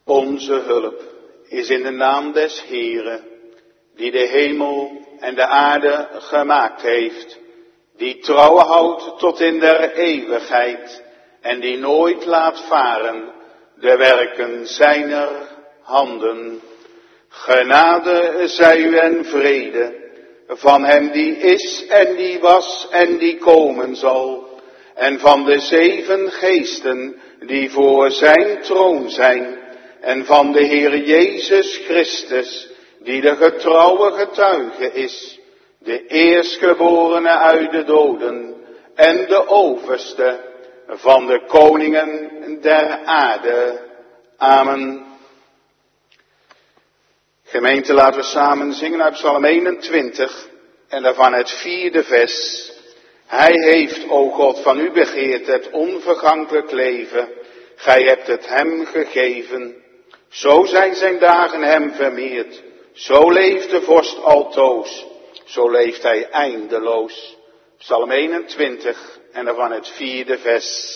Onze hulp is in de naam des Heeren, die de hemel en de aarde gemaakt heeft, die trouw houdt tot in der eeuwigheid en die nooit laat varen de werken zijner handen. Genade zij u en vrede van hem die is en die was en die komen zal, en van de 7 geesten die voor zijn troon zijn, en van de Heer Jezus Christus, die de getrouwe getuige is, de eerstgeborene uit de doden en de overste van de koningen der aarde. Amen. Gemeente, laten we samen zingen uit Psalm 21 en daarvan het 4e vers. Hij heeft, o God, van u begeerd het onvergankelijk leven. Gij hebt het hem gegeven. Zo zijn zijn dagen hem vermeerd. Zo leeft de vorst altoos. Zo leeft hij eindeloos. Psalm 21 en daarvan het 4e vers.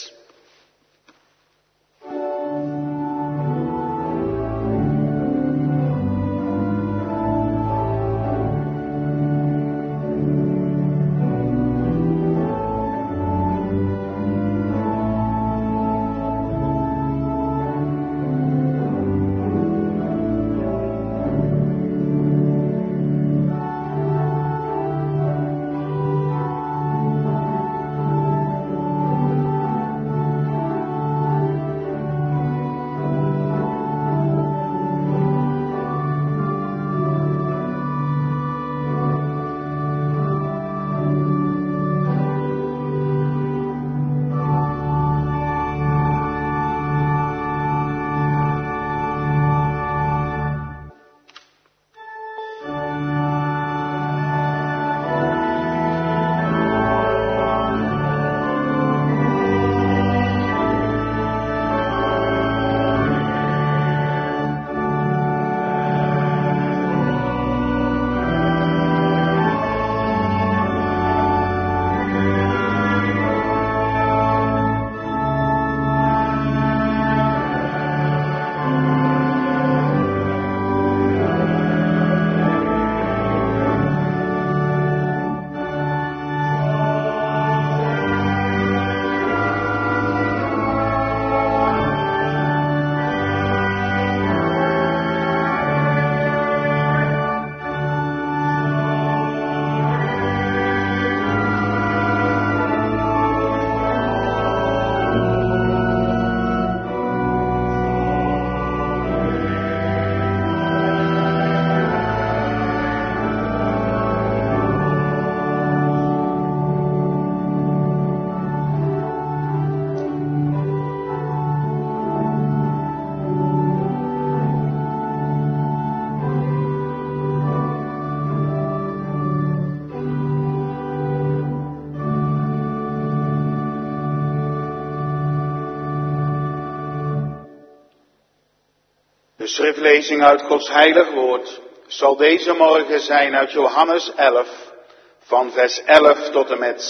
De schriftlezing uit Gods heilig woord zal deze morgen zijn uit Johannes 11, van vers 11 tot en met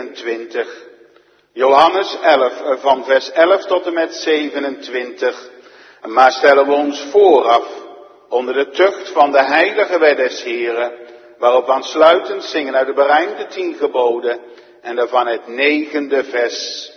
27. Johannes 11, van vers 11 tot en met 27. Maar stellen we ons vooraf onder de tucht van de heilige wet des Heren, waarop we aansluitend zingen uit de berijmde 10 geboden en daarvan het 9e vers.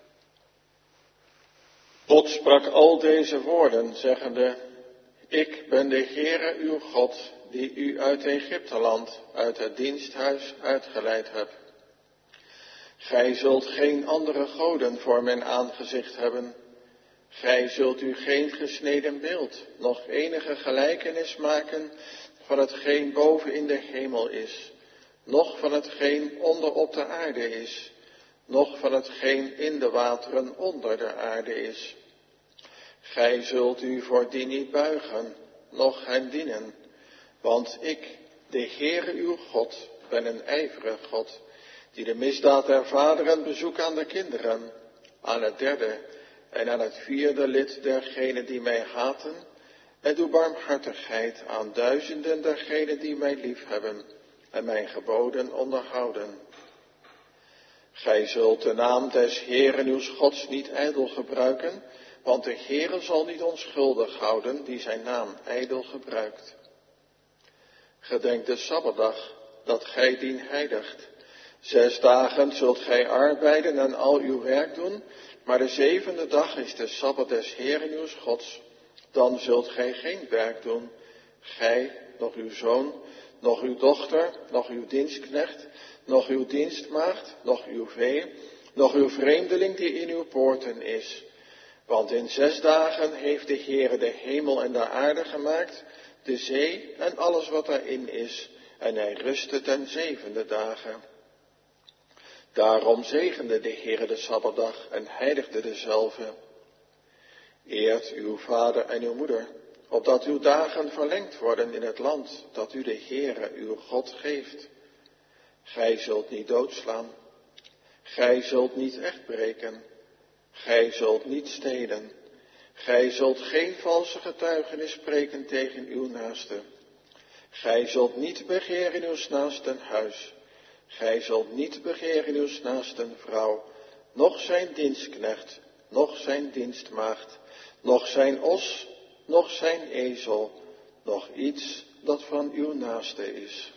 God sprak al deze woorden, zeggende: Ik ben de Heere uw God, die u uit Egypteland, uit het diensthuis uitgeleid hebt. Gij zult geen andere goden voor mijn aangezicht hebben. Gij zult u geen gesneden beeld, noch enige gelijkenis maken van hetgeen boven in de hemel is, noch van hetgeen onder op de aarde is, noch van hetgeen in de wateren onder de aarde is. Gij zult u voor die niet buigen, noch hen dienen, want ik, de Heere uw God, ben een ijverig God, die de misdaad der vaderen bezoekt aan de kinderen, aan het 3e en aan het 4e lid dergenen die mij haten, en doe barmhartigheid aan duizenden dergenen die mij liefhebben en mijn geboden onderhouden. Gij zult de naam des Heeren uws Gods niet ijdel gebruiken, Want de Heere zal niet onschuldig houden die zijn naam ijdel gebruikt. Gedenk de Sabbatdag, dat gij dien heiligt. 6 dagen zult gij arbeiden en al uw werk doen, maar de 7e dag is de Sabbat des Heeren uws Gods. Dan zult gij geen werk doen, gij, nog uw zoon, nog uw dochter, nog uw dienstknecht, nog uw dienstmaagd, nog uw vee, nog uw vreemdeling die in uw poorten is. Want in 6 dagen heeft de Heere de hemel en de aarde gemaakt, de zee en alles wat daarin is, en hij rustte ten 7e dagen. Daarom zegende de Heere de Sabbatdag en heiligde dezelve. Eert uw vader en uw moeder, opdat uw dagen verlengd worden in het land dat u de Heere uw God geeft. Gij zult niet doodslaan, gij zult niet echtbreken, gij zult niet stelen, gij zult geen valse getuigenis spreken tegen uw naaste. Gij zult niet begeren in uw naasten huis, gij zult niet begeren in uw naasten vrouw, noch zijn dienstknecht, noch zijn dienstmaagd, noch zijn os, noch zijn ezel, noch iets dat van uw naaste is.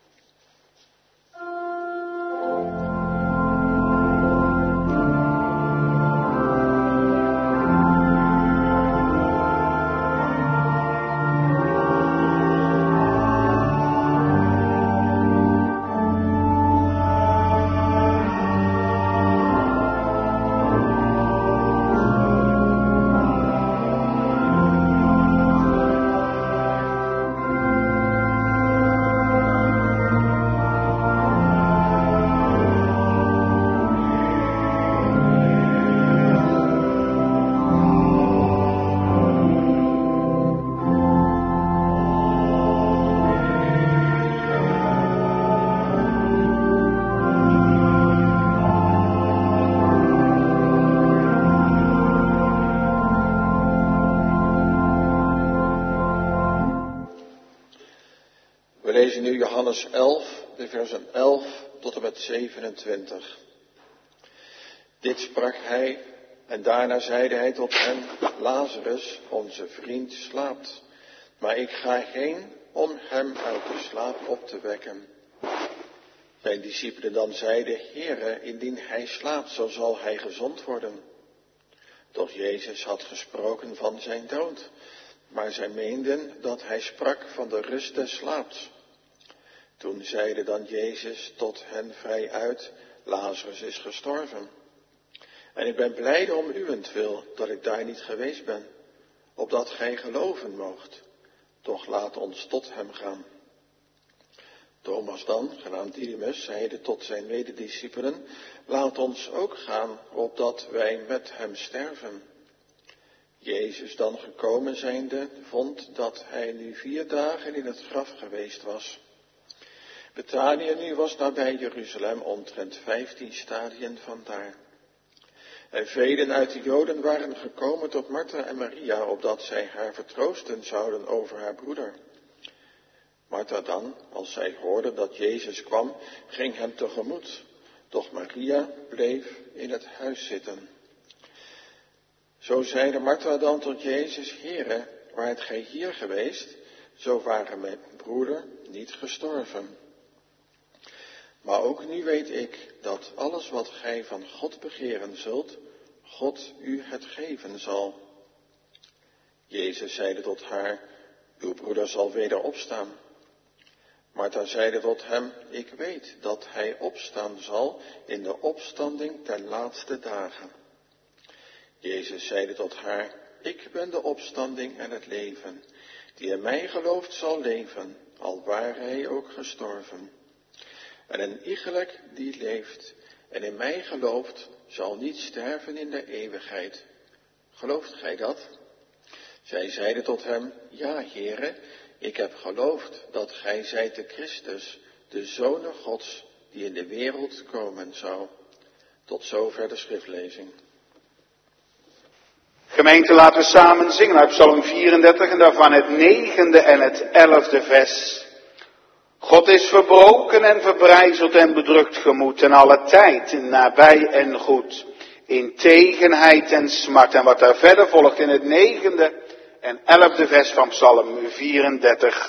We lezen nu Johannes 11, de versen 11 tot en met 27. Dit sprak hij en daarna zeide hij tot hen, Lazarus, onze vriend, slaapt. Maar ik ga heen om hem uit de slaap op te wekken. Zijn discipelen dan zeiden, Heere, indien hij slaapt, zo zal hij gezond worden. Doch Jezus had gesproken van zijn dood, maar zij meenden dat hij sprak van de rust des slaaps. Toen zeide dan Jezus tot hen vrij uit, Lazarus is gestorven. En ik ben blijde om uwentwil dat ik daar niet geweest ben, opdat gij geloven moogt. Doch laat ons tot hem gaan. Thomas dan, genaamd Didymus, zeide tot zijn medediscipelen, laat ons ook gaan, opdat wij met hem sterven. Jezus dan gekomen zijnde, vond dat hij nu 4 dagen in het graf geweest was. Betanië nu was nabij Jeruzalem, omtrent 15 stadien vandaar. En velen uit de Joden waren gekomen tot Martha en Maria, opdat zij haar vertroosten zouden over haar broeder. Martha dan, als zij hoorde dat Jezus kwam, ging hem tegemoet, doch Maria bleef in het huis zitten. Zo zeide Martha dan tot Jezus, Heere, waart gij hier geweest, zo waren mijn broeder niet gestorven. Maar ook nu weet ik dat alles wat gij van God begeren zult, God u het geven zal. Jezus zeide tot haar, uw broeder zal weder opstaan. Martha zeide tot hem, ik weet dat hij opstaan zal in de opstanding ten laatste dagen. Jezus zeide tot haar, ik ben de opstanding en het leven. Die in mij gelooft zal leven, al ware hij ook gestorven. En een iegelijk die leeft en in mij gelooft, zal niet sterven in de eeuwigheid. Gelooft gij dat? Zij zeiden tot hem, ja, Heere, ik heb geloofd dat gij zijt de Christus, de Zoon Gods, die in de wereld komen zou. Tot zover de schriftlezing. Gemeente, laten we samen zingen uit Psalm 34 en daarvan het 9e en het 11e vers. God is verbroken en verbrijzeld en bedrukt gemoed en alle tijd nabij en goed. in tegenheid en smart. En wat daar verder volgt in het 9e en 11e vers van Psalm 34.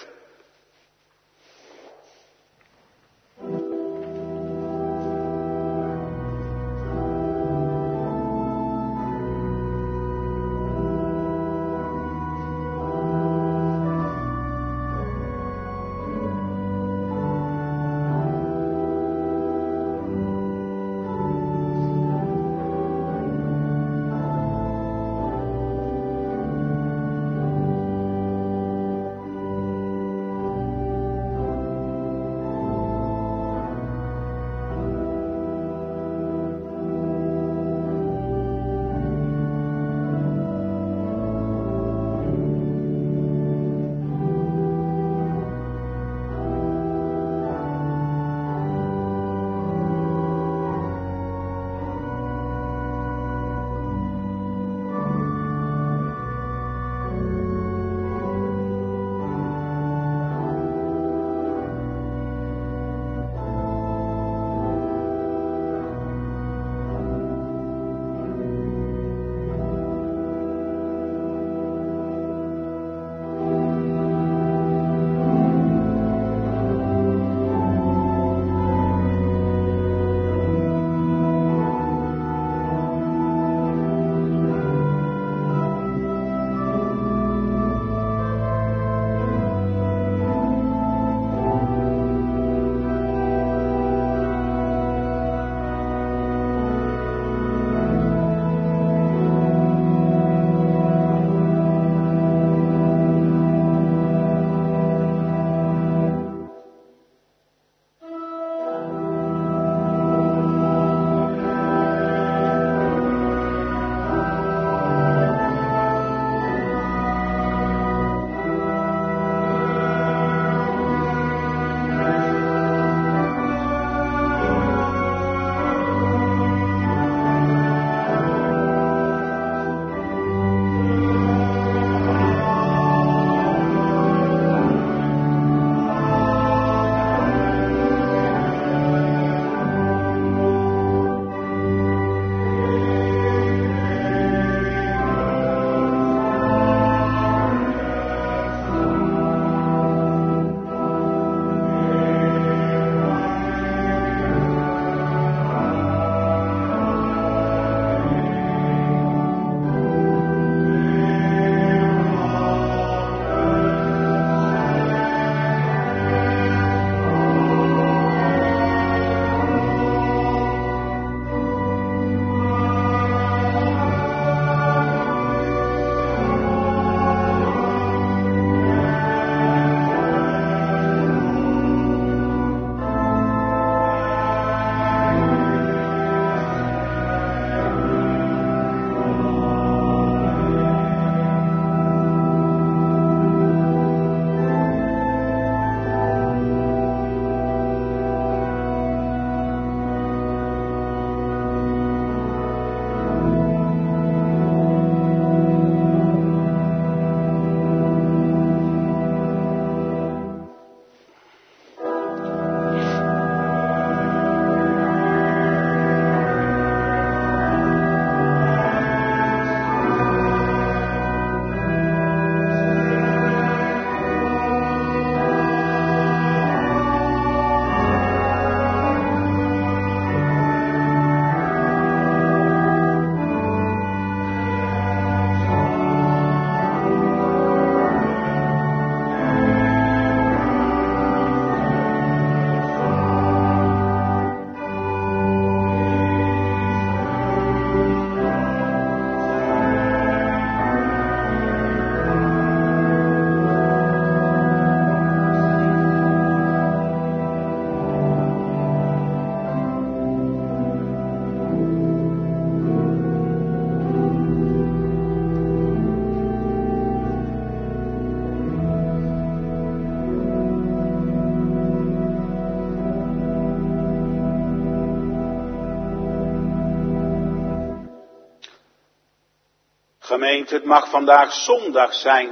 Gemeente, het mag vandaag zondag zijn.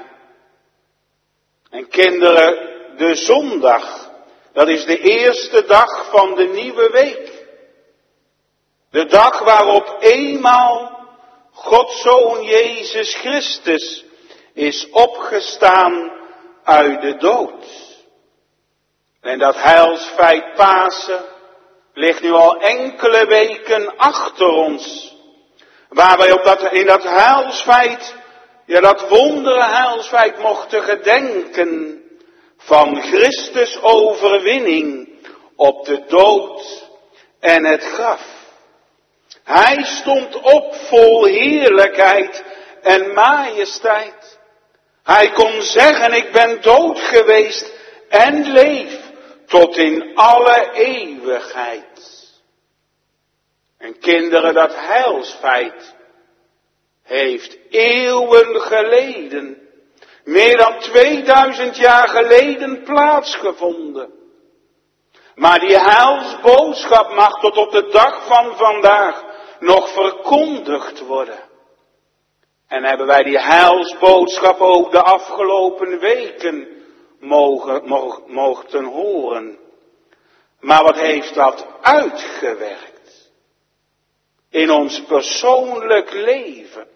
En kinderen, de zondag, dat is de eerste dag van de nieuwe week. De dag waarop eenmaal Gods Zoon Jezus Christus is opgestaan uit de dood. En dat heilsfeit Pasen ligt nu al enkele weken achter ons. Waar wij in dat heilsfeit, dat wondere heilsfeit mochten gedenken van Christus overwinning op de dood en het graf. Hij stond op vol heerlijkheid en majesteit. Hij kon zeggen, ik ben dood geweest en leef tot in alle eeuwigheid. En kinderen, dat heilsfeit heeft eeuwen geleden, meer dan 2000 jaar geleden plaatsgevonden. Maar die heilsboodschap mag tot op de dag van vandaag nog verkondigd worden. En hebben wij die heilsboodschap ook de afgelopen weken mochten horen. Maar wat heeft dat uitgewerkt in ons persoonlijk leven?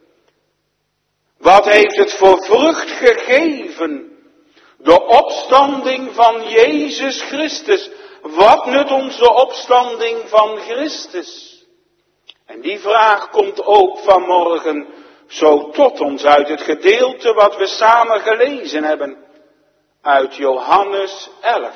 Wat heeft het voor vrucht gegeven? De opstanding van Jezus Christus. Wat nut ons de opstanding van Christus? En die vraag komt ook vanmorgen zo tot ons uit het gedeelte wat we samen gelezen hebben. Uit Johannes 11.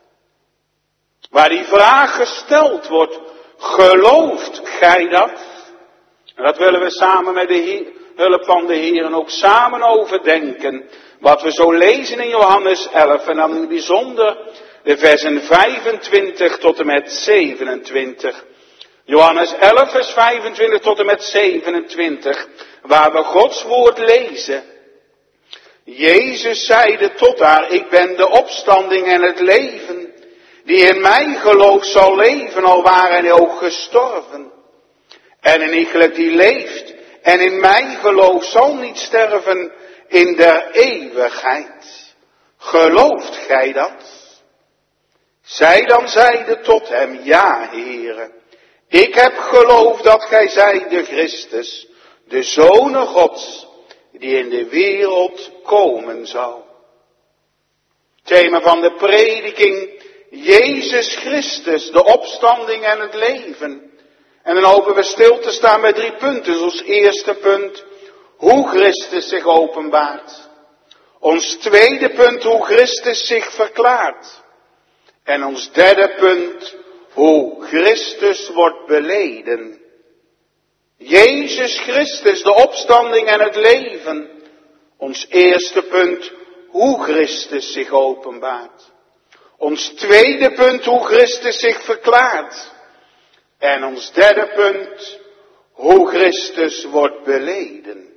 Waar die vraag gesteld wordt, gelooft gij dat? En dat willen we samen met de hulp van de Heer ook samen overdenken. Wat we zo lezen in Johannes 11 en dan in het bijzonder de versen 25 tot en met 27. Johannes 11 vers 25 tot en met 27. Waar we Gods woord lezen. Jezus zeide tot haar, ik ben de opstanding en het leven. Die in mij gelooft zal leven, al waren hij ook gestorven. En een iegelijk die leeft en in mij gelooft zal niet sterven in der eeuwigheid. Gelooft gij dat? Zij dan zeide tot hem, ja, Heere, ik heb geloof dat gij zijt de Christus, de Zoon Gods, die in de wereld komen zou. Thema van de prediking, Jezus Christus, de opstanding en het leven. En dan hopen we stil te staan bij 3 punten. Zoals eerste punt, hoe Christus zich openbaart. Ons tweede punt, hoe Christus zich verklaart. En ons derde punt, hoe Christus wordt beleden. Jezus Christus, de opstanding en het leven. Ons eerste punt, hoe Christus zich openbaart. Ons tweede punt, hoe Christus zich verklaart. En ons derde punt, hoe Christus wordt beleden.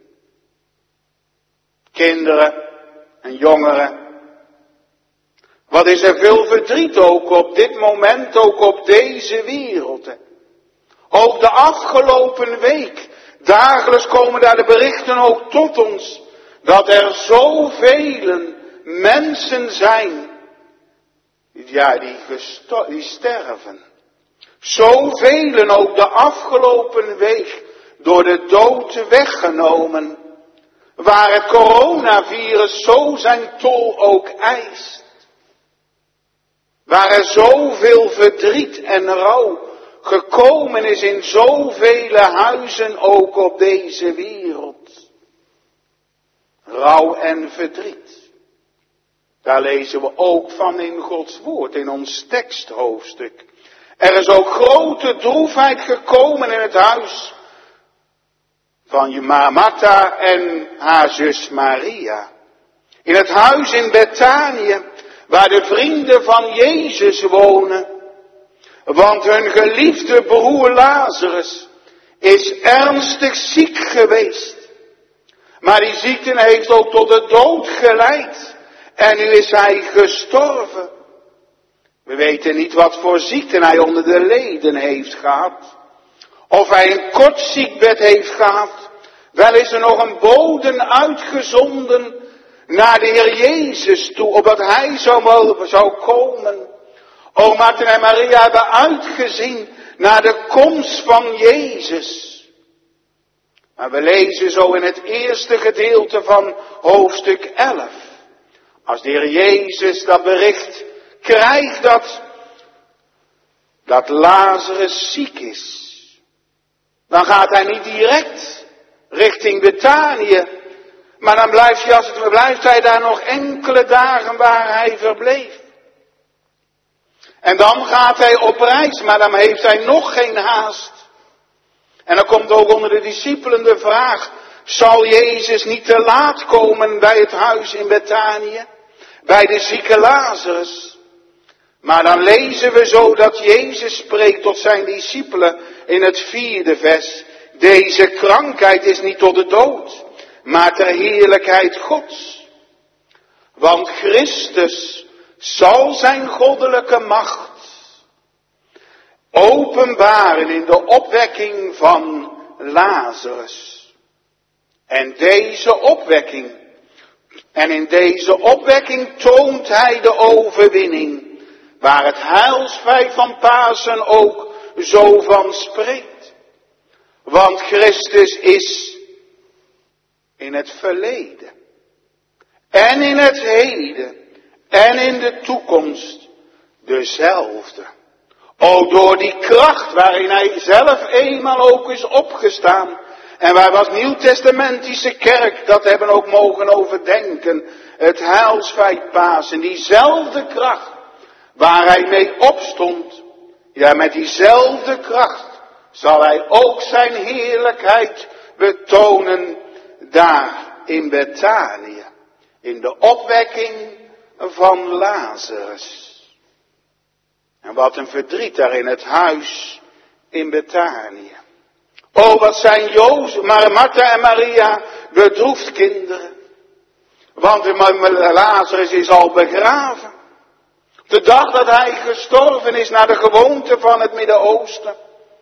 Kinderen en jongeren. Wat is er veel verdriet ook op dit moment, ook op deze wereld. Ook de afgelopen week, dagelijks komen daar de berichten ook tot ons. Dat er zoveel mensen zijn, die sterven. Zoveel ook de afgelopen week door de dood weggenomen. Waar het coronavirus zo zijn tol ook eist. Waar er zoveel verdriet en rouw gekomen is in zoveel huizen ook op deze wereld. Rouw en verdriet. Daar lezen we ook van in Gods woord, in ons teksthoofdstuk. Er is ook grote droefheid gekomen in het huis van Martha en haar zus Maria. In het huis in Betanië, waar de vrienden van Jezus wonen. Want hun geliefde broer Lazarus is ernstig ziek geweest. Maar die ziekte heeft ook tot de dood geleid. En nu is hij gestorven. We weten niet wat voor ziekte hij onder de leden heeft gehad. Of hij een kort ziekbed heeft gehad. Wel is er nog een bode uitgezonden naar de Heer Jezus toe, opdat hij zou komen. O Martha en Maria hebben uitgezien naar de komst van Jezus. Maar we lezen zo in het eerste gedeelte van hoofdstuk 11. Als de Heer Jezus dat bericht krijgt dat Lazarus ziek is. Dan gaat hij niet direct richting Betanië. Maar dan blijft hij daar nog enkele dagen waar hij verbleef. En dan gaat hij op reis, maar dan heeft hij nog geen haast. En dan komt ook onder de discipelen de vraag, zal Jezus niet te laat komen bij het huis in Betanië? Bij de zieke Lazarus? Maar dan lezen we zo dat Jezus spreekt tot zijn discipelen in het 4e vers. Deze krankheid is niet tot de dood, maar ter heerlijkheid Gods. Want Christus zal zijn goddelijke macht openbaren in de opwekking van Lazarus. En in deze opwekking toont hij de overwinning, waar het heilsfeit van Pasen ook zo van spreekt. Want Christus is in het verleden en in het heden en in de toekomst dezelfde. O, door die kracht waarin hij zelf eenmaal ook is opgestaan. En waar we als nieuwtestamentische kerk dat hebben ook mogen overdenken. Het heilsfeit Pasen, diezelfde kracht waar hij mee opstond. Ja, met diezelfde kracht zal hij ook zijn heerlijkheid betonen daar in Betanië. In de opwekking van Lazarus. En wat een verdriet daar in het huis in Betanië. O, wat zijn Martha en Maria bedroefd kinderen. Want Lazarus is al begraven. De dag dat hij gestorven is naar de gewoonte van het Midden-Oosten.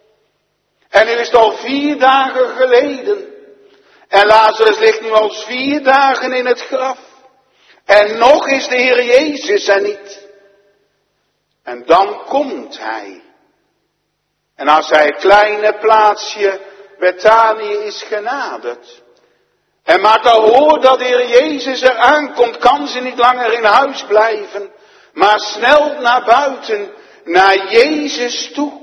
En nu is het al 4 dagen geleden. En Lazarus ligt nu al 4 dagen in het graf. En nog is de Heer Jezus er niet. En dan komt hij. En als hij het kleine plaatsje Betanië is genaderd. En Martha hoort dat de Heer Jezus er aankomt, kan ze niet langer in huis blijven. Maar snelt naar buiten, naar Jezus toe.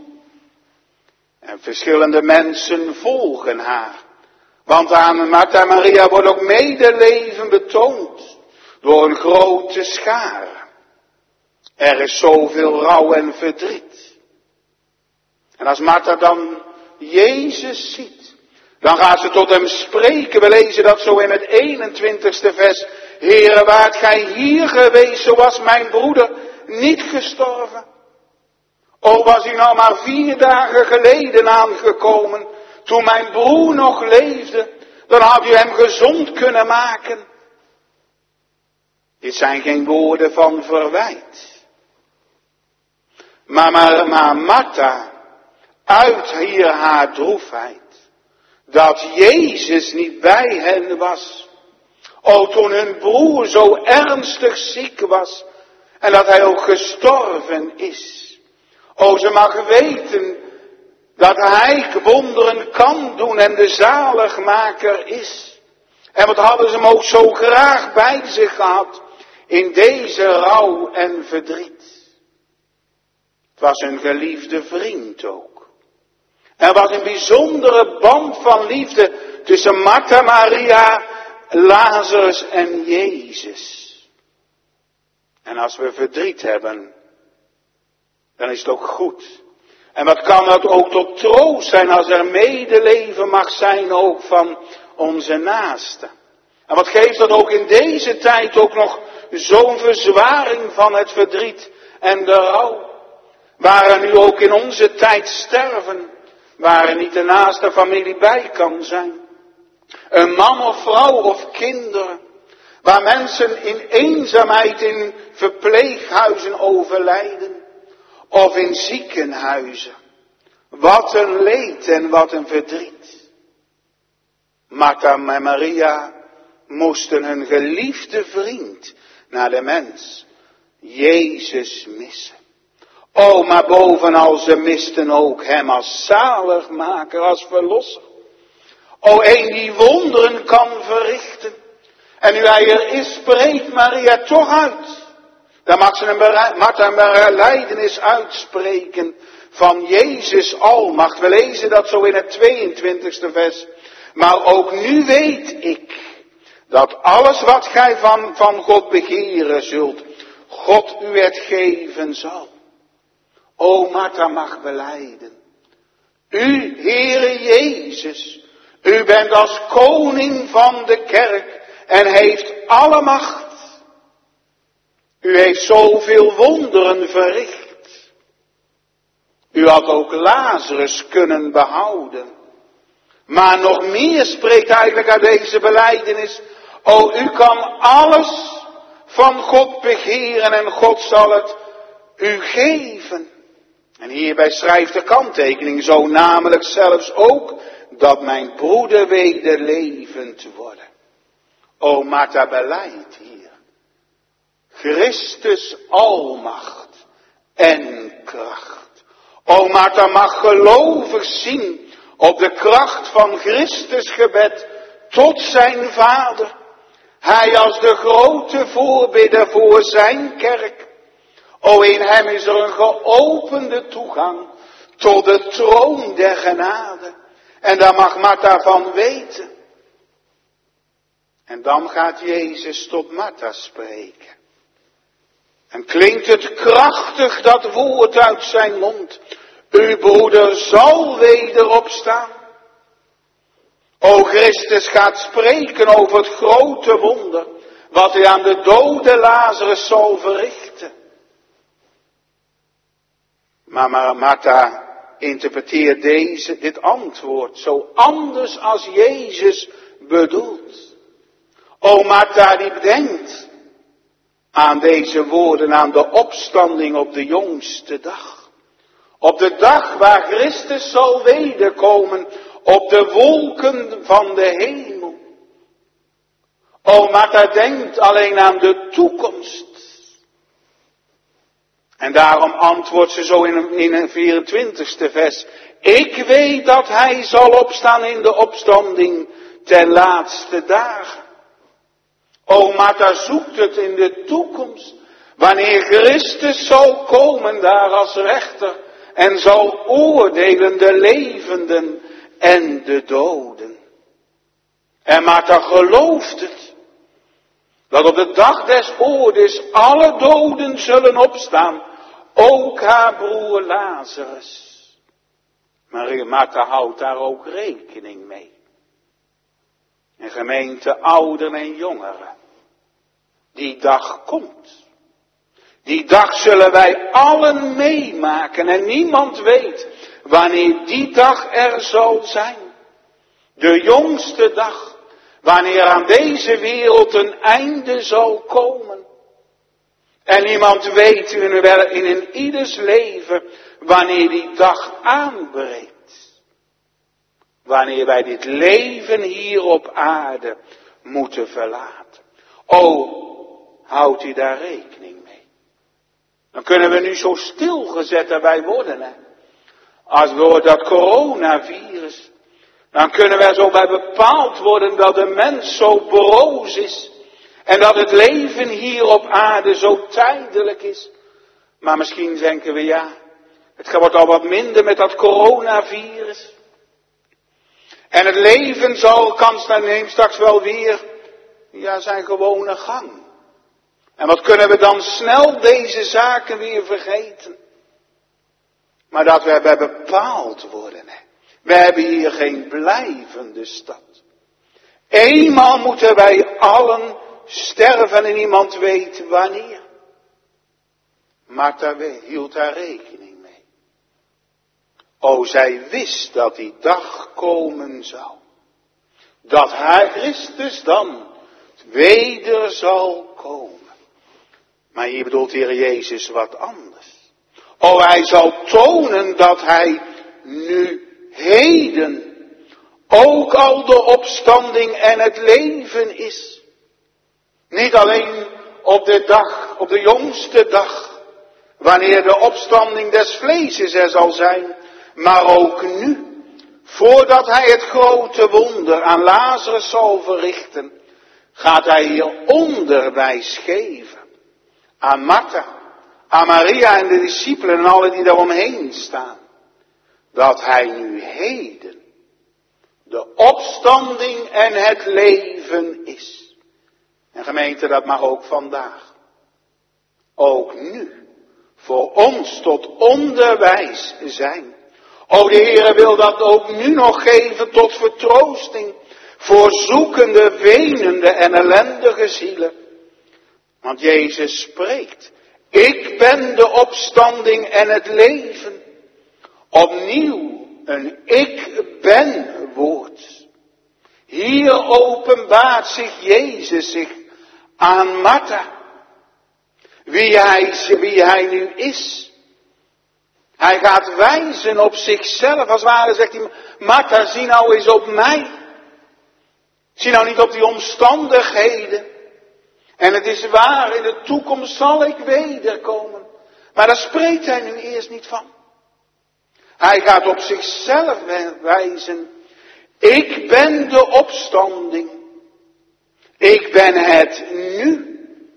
En verschillende mensen volgen haar. Want aan Martha en Maria wordt ook medeleven betoond door een grote schare. Er is zoveel rouw en verdriet. En als Martha dan Jezus ziet, dan gaat ze tot hem spreken. We lezen dat zo in het 21ste vers. Heere, waart gij hier geweest, zo was mijn broeder niet gestorven. O, was hij nou maar 4 dagen geleden aangekomen, toen mijn broer nog leefde, dan had u hem gezond kunnen maken. Dit zijn geen woorden van verwijt. Maar Martha uit hier haar droefheid, dat Jezus niet bij hen was. O, toen hun broer zo ernstig ziek was en dat hij ook gestorven is. O, ze mag weten dat hij wonderen kan doen en de zaligmaker is. En wat hadden ze hem ook zo graag bij zich gehad in deze rouw en verdriet. Het was een geliefde vriend ook. Er was een bijzondere band van liefde tussen Martha, Maria, Lazarus en Jezus. En als we verdriet hebben, dan is het ook goed. En wat kan dat ook tot troost zijn als er medeleven mag zijn ook van onze naasten. En wat geeft dat ook in deze tijd ook nog zo'n verzwaring van het verdriet en de rouw. Waar er nu ook in onze tijd sterven, waar er niet de naaste familie bij kan zijn. Een man of vrouw of kinderen, waar mensen in eenzaamheid in verpleeghuizen overlijden. Of in ziekenhuizen. Wat een leed en wat een verdriet. Martha en Maria moesten hun geliefde vriend naar de mens, Jezus, missen. O, maar bovenal ze misten ook hem als zaligmaker, als verlosser. O, een die wonderen kan verrichten. En nu hij er is, spreekt Maria toch uit. Dan mag ze een belijdenis uitspreken van Jezus almacht. We lezen dat zo in het 22e vers. Maar ook nu weet ik dat alles wat gij van God begeren zult, God u het geven zal. O, Martha mag belijden. U, Heere Jezus, u bent als koning van de kerk en heeft alle macht. U heeft zoveel wonderen verricht. U had ook Lazarus kunnen behouden. Maar nog meer spreekt eigenlijk uit deze belijdenis. O, u kan alles van God begeren en God zal het u geven. En hierbij schrijft de kanttekening zo, namelijk zelfs ook dat mijn broeder weder levend worden. O, Martha belijdt hier. Christus almacht en kracht. O, Martha mag gelovig zien op de kracht van Christus gebed tot zijn Vader. Hij als de grote voorbidder voor zijn kerk. O, in hem is er een geopende toegang tot de troon der genade. En daar mag Martha van weten. En dan gaat Jezus tot Martha spreken. En klinkt het krachtig dat woord uit zijn mond. Uw broeder zal weder opstaan. O, Christus gaat spreken over het grote wonder. Wat hij aan de dode Lazarus zal verrichten. Maar Martha interpreteert dit antwoord zo anders als Jezus bedoelt. O, Martha die bedenkt aan deze woorden, aan de opstanding op de jongste dag. Op de dag waar Christus zal wederkomen op de wolken van de hemel. O, Martha denkt alleen aan de toekomst. En daarom antwoordt ze zo in een 24e vers. Ik weet dat hij zal opstaan in de opstanding ten laatste dagen. O, Martha zoekt het in de toekomst. Wanneer Christus zal komen daar als rechter. En zal oordelen de levenden en de doden. En Martha gelooft het. Dat op de dag des oordeels alle doden zullen opstaan. Ook haar broer Lazarus. Maar Martha houdt daar ook rekening mee. En gemeente, ouderen en jongeren. Die dag komt. Die dag zullen wij allen meemaken. En niemand weet wanneer die dag er zal zijn. De jongste dag. Wanneer aan deze wereld een einde zal komen. En niemand weet in ieders leven wanneer die dag aanbreekt. Wanneer wij dit leven hier op aarde moeten verlaten. O, houdt u daar rekening mee. Dan kunnen we nu zo stilgezet erbij worden. Hè? Als door dat coronavirus. Dan kunnen we zo bij bepaald worden dat de mens zo broos is. En dat het leven hier op aarde zo tijdelijk is. Maar misschien denken we ja, het wordt al wat minder met dat coronavirus. En het leven neemt straks wel weer zijn gewone gang. En wat kunnen we dan snel deze zaken weer vergeten. Maar dat we bij bepaald worden. Hè. We hebben hier geen blijvende stad. Eenmaal moeten wij allen sterven en niemand weet wanneer. Martha hield daar rekening mee. O, zij wist dat die dag komen zou. Dat haar Christus dan weder zal komen. Maar hier bedoelt de Heer Jezus wat anders. O, hij zal tonen dat hij nu heden ook al de opstanding en het leven is. Niet alleen op de dag, op de jongste dag, wanneer de opstanding des vleeses er zal zijn, maar ook nu, voordat hij het grote wonder aan Lazarus zal verrichten, gaat hij hier onderwijs geven aan Martha, aan Maria en de discipelen en alle die daaromheen staan. Dat hij nu heden de opstanding en het leven is. En gemeente, dat mag ook vandaag. Ook nu. Voor ons tot onderwijs zijn. O, de Heere wil dat ook nu nog geven tot vertroosting. Voor zoekende, wenende en ellendige zielen. Want Jezus spreekt. Ik ben de opstanding en het leven. Opnieuw een ik ben woord. Hier openbaart zich Jezus zich aan Martha. Wie hij nu is. Hij gaat wijzen op zichzelf. Als het ware zegt hij, Martha, zie nou eens op mij. Zie nou niet op die omstandigheden. En het is waar, in de toekomst zal ik wederkomen. Maar daar spreekt hij nu eerst niet van. Hij gaat op zichzelf wijzen. Ik ben de opstanding. Ik ben het nu.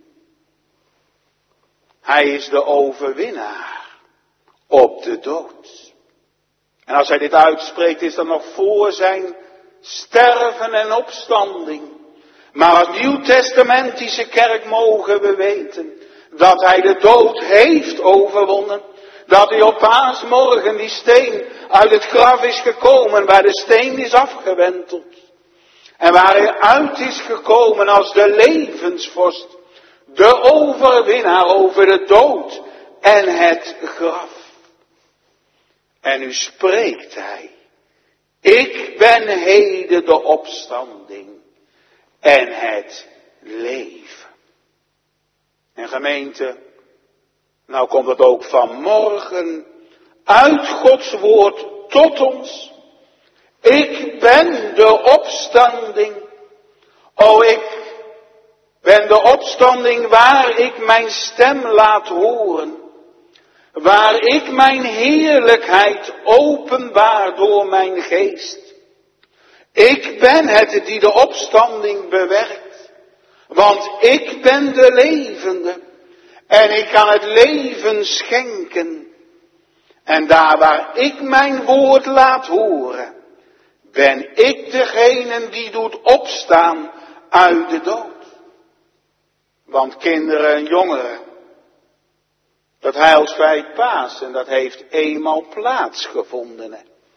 Hij is de overwinnaar op de dood. En als hij dit uitspreekt, is dat nog voor zijn sterven en opstanding. Maar als nieuwtestamentische kerk mogen we weten dat hij de dood heeft overwonnen. Dat hij op paasmorgen die steen uit het graf is gekomen, waar de steen is afgewenteld. En waar hij uit is gekomen als de levensvorst, de overwinnaar over de dood en het graf. En nu spreekt hij, ik ben heden de opstanding en het leven. En gemeente, nou komt het ook vanmorgen uit Gods woord tot ons. Ik ben de opstanding. O, ik ben de opstanding waar ik mijn stem laat horen. Waar ik mijn heerlijkheid openbaar door mijn geest. Ik ben het die de opstanding bewerkt. Want ik ben de levende. En ik kan het leven schenken. En daar waar ik mijn woord laat horen, ben ik degene die doet opstaan uit de dood. Want kinderen en jongeren, dat heilsfeit Pasen, dat heeft eenmaal plaatsgevonden.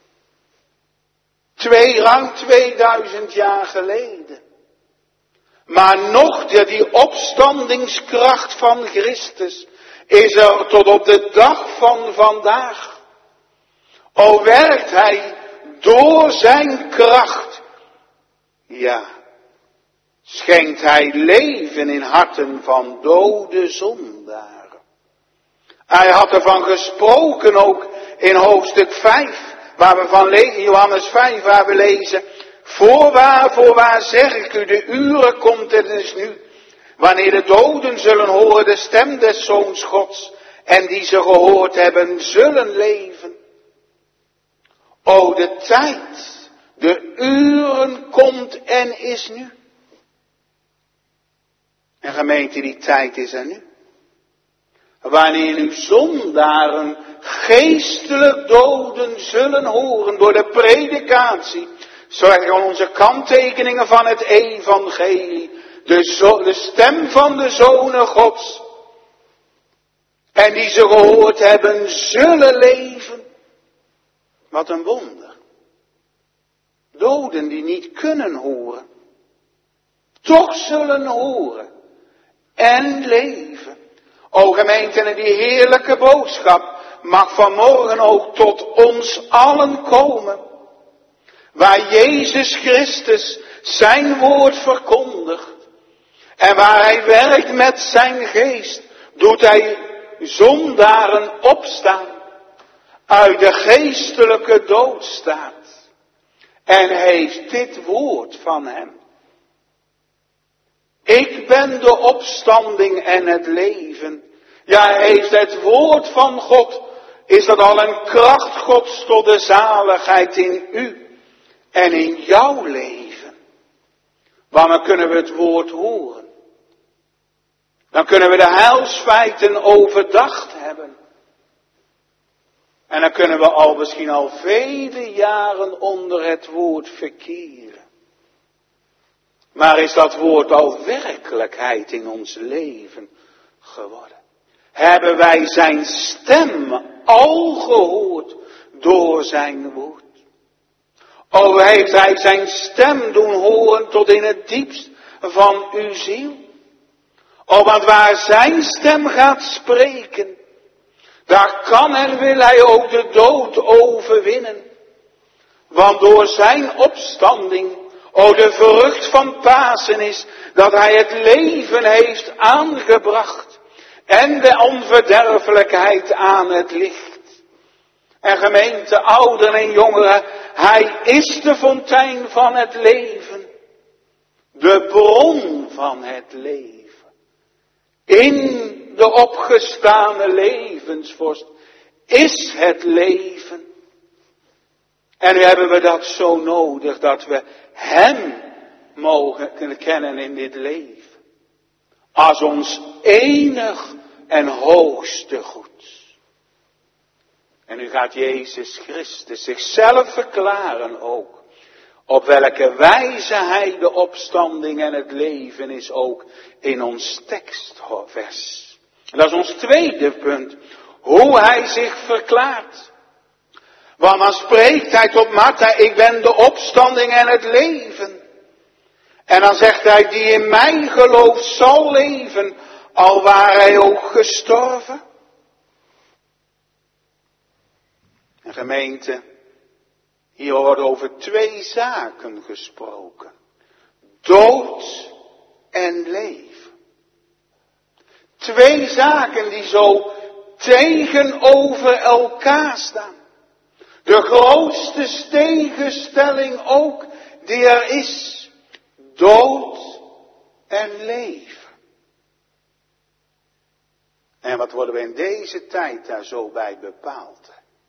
Ruim 2000 jaar geleden. Maar nog die opstandingskracht van Christus is er tot op de dag van vandaag. O, werkt hij door zijn kracht. Ja, schenkt hij leven in harten van dode zondaren. Hij had ervan gesproken ook in hoofdstuk 5, waar we van lezen, Johannes 5, waar we lezen. Voorwaar zeg ik u, de uren komt het is nu, wanneer de doden zullen horen de stem des Zoons Gods, en die ze gehoord hebben, zullen leven. O, de tijd, de uren komt en is nu. En gemeente, die tijd is er nu. Wanneer nu zondaren geestelijk doden zullen horen door de predikatie, zoals onze kanttekeningen van het evangelie, de stem van de Zonen Gods, en die ze gehoord hebben, zullen leven. Wat een wonder. Doden die niet kunnen horen, toch zullen horen en leven. O gemeente, en die heerlijke boodschap mag vanmorgen ook tot ons allen komen. Waar Jezus Christus zijn woord verkondigt. En waar hij werkt met zijn geest, doet hij zondaren opstaan. Uit de geestelijke doodstaat. En heeft dit woord van hem. Ik ben de opstanding en het leven. Ja, heeft het woord van God, is dat al een kracht Gods tot de zaligheid in u en in jouw leven. Want dan kunnen we het woord horen. Dan kunnen we de heilsfeiten overdacht hebben. En dan kunnen we al misschien al vele jaren onder het woord verkeren. Maar is dat woord al werkelijkheid in ons leven geworden? Hebben wij zijn stem al gehoord door zijn woord? O, heeft hij zijn stem doen horen tot in het diepst van uw ziel? O, want waar zijn stem gaat spreken, daar kan en wil hij ook de dood overwinnen. Want door zijn opstanding, o, de vrucht van Pasen is dat hij het leven heeft aangebracht en de onverderfelijkheid aan het licht. En gemeente, ouderen en jongeren, hij is de fontein van het leven, de bron van het leven. In de opgestane levensvorst is het leven. En nu hebben we dat zo nodig dat we hem mogen kunnen kennen in dit leven. Als ons enig en hoogste goed. En nu gaat Jezus Christus zichzelf verklaren ook. Op welke wijze hij de opstanding en het leven is ook in ons tekstvers. En dat is ons tweede punt. Hoe hij zich verklaart. Want dan spreekt hij tot Martha, ik ben de opstanding en het leven. En dan zegt hij, die in mij gelooft zal leven, al ware hij ook gestorven. En gemeente, hier wordt over twee zaken gesproken. Dood en leven. Twee zaken die zo tegenover elkaar staan. De grootste tegenstelling ook die er is. Dood en leven. En wat worden we in deze tijd daar zo bij bepaald?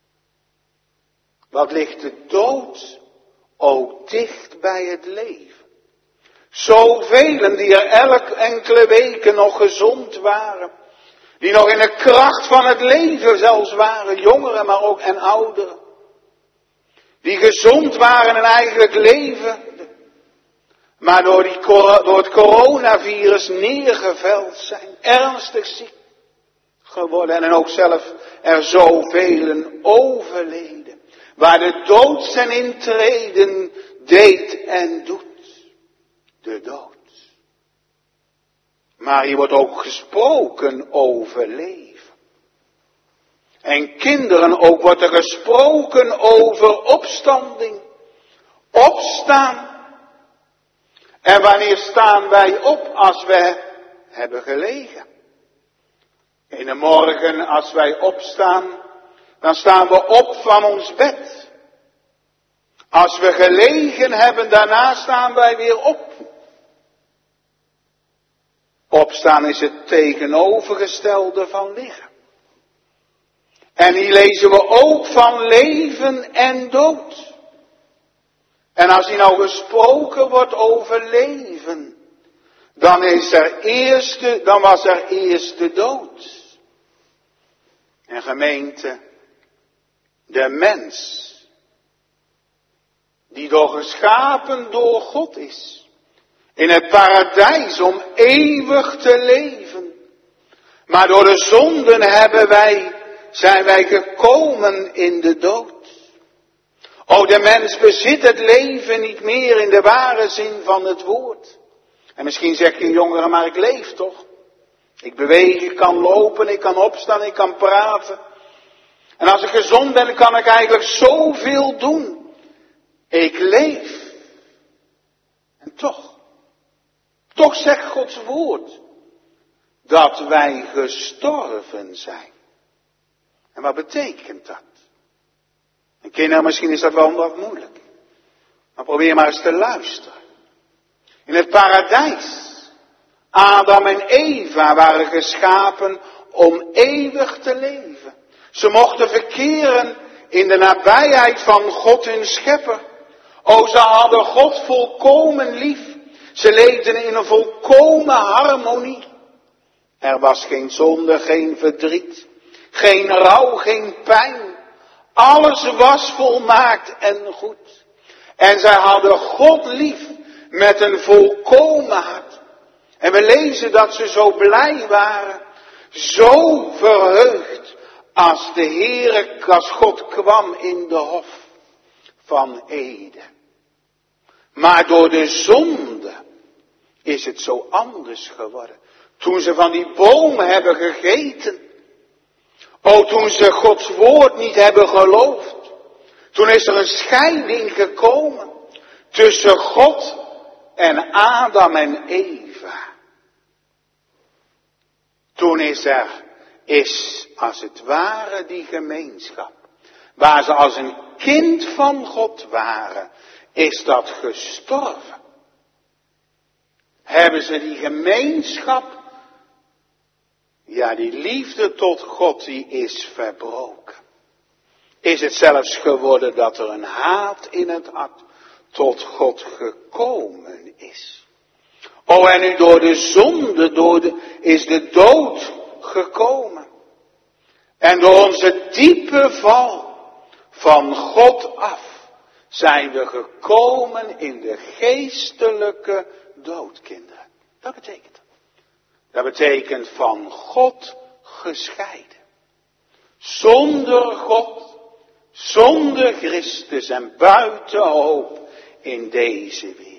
Wat ligt de dood ook dicht bij het leven? Zoveel die er elk enkele weken nog gezond waren. Die nog in de kracht van het leven zelfs waren. Jongeren maar ook en ouderen. Die gezond waren en eigenlijk leven. Maar door het coronavirus neergeveld zijn. Ernstig ziek geworden. En ook zelf er zoveel overleden. Waar de dood zijn intreden deed en doet. De dood. Maar hier wordt ook gesproken over leven. En kinderen ook wordt er gesproken over opstanding. Opstaan. En wanneer staan wij op? Als we hebben gelegen. In de morgen als wij opstaan, dan staan we op van ons bed. Als we gelegen hebben, daarna staan wij weer op. Opstaan is het tegenovergestelde van liggen. En hier lezen we ook van leven en dood. En als hier nou gesproken wordt over leven, dan was er eerst de dood. En gemeente, de mens, die door geschapen door God is, in het paradijs om eeuwig te leven. Maar door de zonden zijn wij gekomen in de dood. O, de mens bezit het leven niet meer in de ware zin van het woord. En misschien zeg je jongeren, maar ik leef toch? Ik beweeg, ik kan lopen, ik kan opstaan, ik kan praten. En als ik gezond ben, kan ik eigenlijk zoveel doen. Ik leef. En toch zegt Gods woord dat wij gestorven zijn. En wat betekent dat? En kinderen, misschien is dat wel wat moeilijk. Maar probeer maar eens te luisteren. In het paradijs, Adam en Eva waren geschapen om eeuwig te leven. Ze mochten verkeren in de nabijheid van God hun schepper. O, ze hadden God volkomen lief. Ze leefden in een volkomen harmonie. Er was geen zonde, geen verdriet, geen rouw, geen pijn. Alles was volmaakt en goed. En zij hadden God lief met een volkomen hart. En we lezen dat ze zo blij waren, zo verheugd, als als God kwam in de hof van Eden. Maar door de zonde is het zo anders geworden. Toen ze van die boom hebben gegeten. O, toen ze Gods woord niet hebben geloofd. Toen is er een scheiding gekomen tussen God en Adam en Eva. Toen is als het ware die gemeenschap, waar ze als een kind van God waren, is dat gestorven. Hebben ze die gemeenschap, ja, die liefde tot God, die is verbroken. Is het zelfs geworden dat er een haat in het hart tot God gekomen is. O, en nu door de zonde, is de dood gekomen. En door onze diepe val van God af zijn we gekomen in de geestelijke dood, kinderen. Dat betekent het. Dat betekent van God gescheiden. Zonder God, zonder Christus en buiten hoop in deze wereld.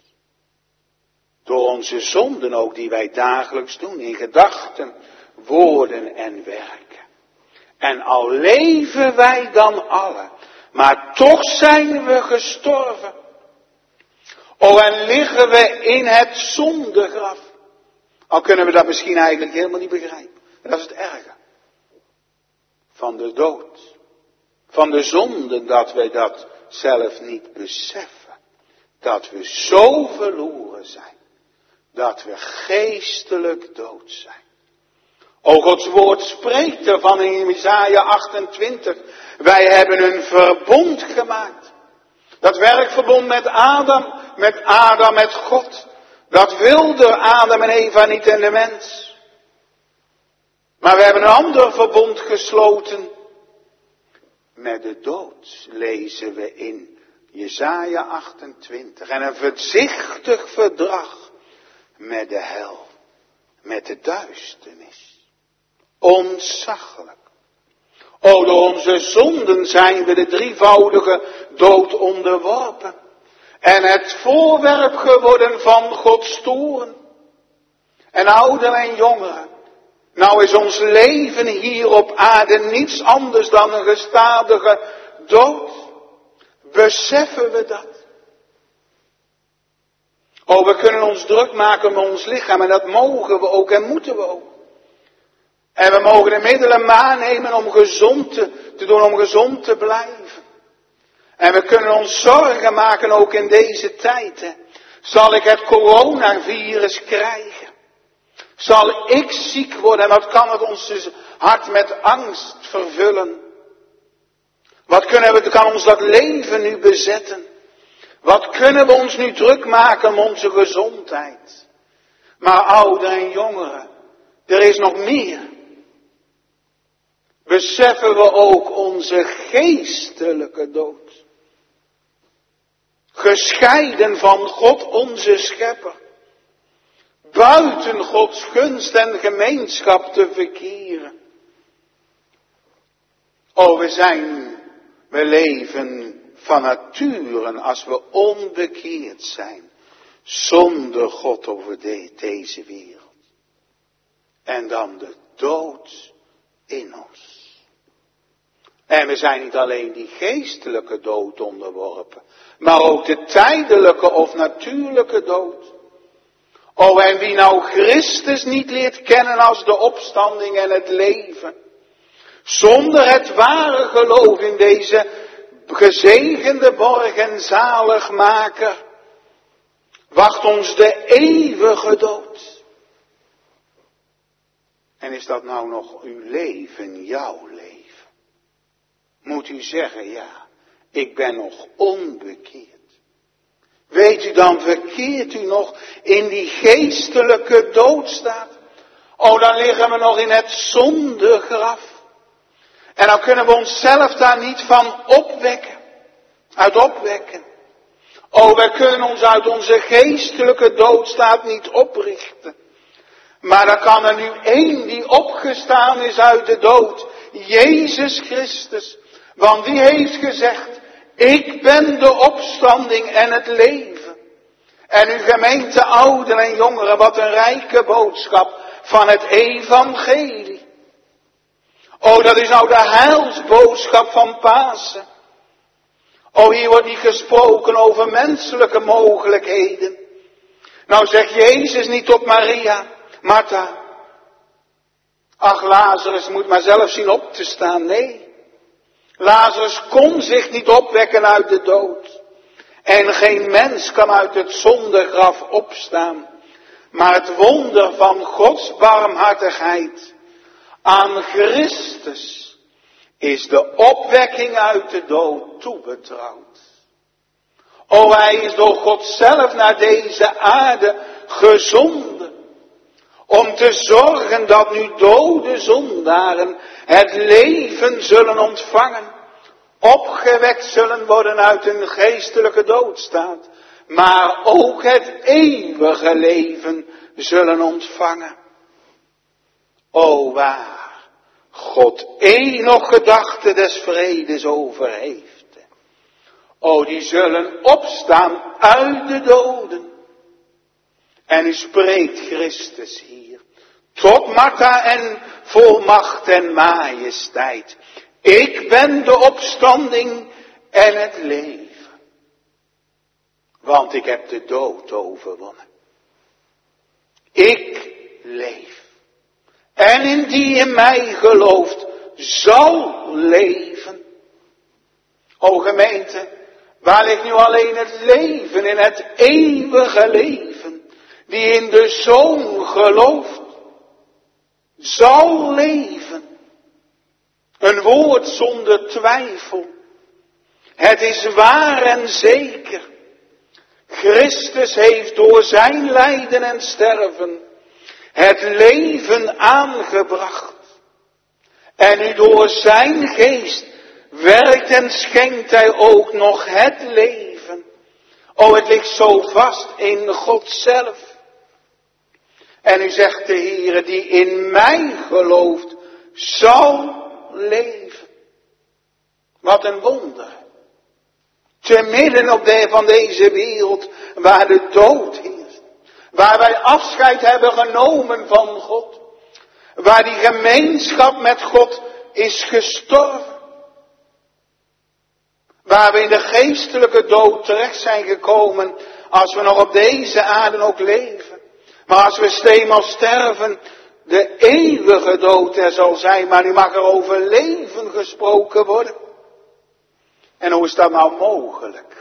Door onze zonden ook die wij dagelijks doen, in gedachten, woorden en werken. En al leven wij dan alle, maar toch zijn we gestorven. O, en liggen we in het zondegraf. Al kunnen we dat misschien eigenlijk helemaal niet begrijpen. En dat is het erge. Van de dood. Van de zonde, dat wij dat zelf niet beseffen. Dat we zo verloren zijn. Dat we geestelijk dood zijn. O, Gods woord spreekt ervan in Jesaja 28. Wij hebben een verbond gemaakt. Dat werkverbond met Adam met God. Dat wilde Adam en Eva niet en de mens. Maar we hebben een ander verbond gesloten. Met de dood, lezen we in Jesaja 28. En een voorzichtig verdrag met de hel. Met de duisternis. Ontzaglijk. O, door onze zonden zijn we de drievoudige dood onderworpen. En het voorwerp geworden van Gods toorn. En ouderen en jongeren. Nou is ons leven hier op aarde niets anders dan een gestadige dood. Beseffen we dat? O, we kunnen ons druk maken met ons lichaam en dat mogen we ook en moeten we ook. En we mogen de middelen aannemen om gezond te doen, om gezond te blijven. En we kunnen ons zorgen maken ook in deze tijd. Hè. Zal ik het coronavirus krijgen? Zal ik ziek worden? En wat kan het ons hart met angst vervullen? Wat kan ons dat leven nu bezetten? Wat kunnen we ons nu druk maken om onze gezondheid? Maar ouderen en jongeren, er is nog meer. Beseffen we ook onze geestelijke dood. Gescheiden van God onze schepper. Buiten Gods gunst en gemeenschap te verkeren. O, we leven van nature als we onbekeerd zijn. Zonder God over deze wereld. En dan de dood in ons. En we zijn niet alleen die geestelijke dood onderworpen. Maar ook de tijdelijke of natuurlijke dood. O, en wie nou Christus niet leert kennen als de opstanding en het leven. Zonder het ware geloof in deze gezegende borg en zaligmaker. Wacht ons de eeuwige dood. En is dat nou nog uw leven, jouw leven? Moet u zeggen, ja, ik ben nog onbekeerd. Weet u, dan verkeert u nog in die geestelijke doodstaat. Oh, dan liggen we nog in het zondegraf. En dan kunnen we onszelf daar niet van opwekken. Oh, we kunnen ons uit onze geestelijke doodstaat niet oprichten. Maar er kan er nu één die opgestaan is uit de dood. Jezus Christus. Want die heeft gezegd, ik ben de opstanding en het leven. En uw gemeente, ouderen en jongeren, wat een rijke boodschap van het evangelie. Oh, dat is nou de heilsboodschap van Pasen. Oh, hier wordt niet gesproken over menselijke mogelijkheden. Nou zegt Jezus niet tot Maria, Martha, ach, Lazarus moet maar zelf zien op te staan. Nee, Lazarus kon zich niet opwekken uit de dood. En geen mens kan uit het zondegraf opstaan. Maar het wonder van Gods barmhartigheid aan Christus is de opwekking uit de dood toebetrouwd. O, hij is door God zelf naar deze aarde gezonden. Om te zorgen dat nu dode zondaren het leven zullen ontvangen. Opgewekt zullen worden uit een geestelijke doodstaat. Maar ook het eeuwige leven zullen ontvangen. O, waar God enig gedachte des vredes over heeft. O, die zullen opstaan uit de doden. En u spreekt Christus hier. Tot Martha en vol macht en majesteit. Ik ben de opstanding en het leven. Want ik heb de dood overwonnen. Ik leef. En in die in mij gelooft, zal leven. O gemeente, waar ligt nu alleen het leven in het eeuwige leven? Die in de Zoon gelooft, zal leven. Een woord zonder twijfel. Het is waar en zeker. Christus heeft door zijn lijden en sterven het leven aangebracht. En nu door zijn geest werkt en schenkt hij ook nog het leven. O, het ligt zo vast in God zelf. En u zegt de Heere, die in mij gelooft, zal leven. Wat een wonder. Te midden van deze wereld waar de dood heerst. Waar wij afscheid hebben genomen van God. Waar die gemeenschap met God is gestorven. Waar we in de geestelijke dood terecht zijn gekomen. Als we nog op deze aarde ook leven. Maar als we eenmaal sterven, de eeuwige dood er zal zijn. Maar nu mag er over leven gesproken worden. En hoe is dat nou mogelijk?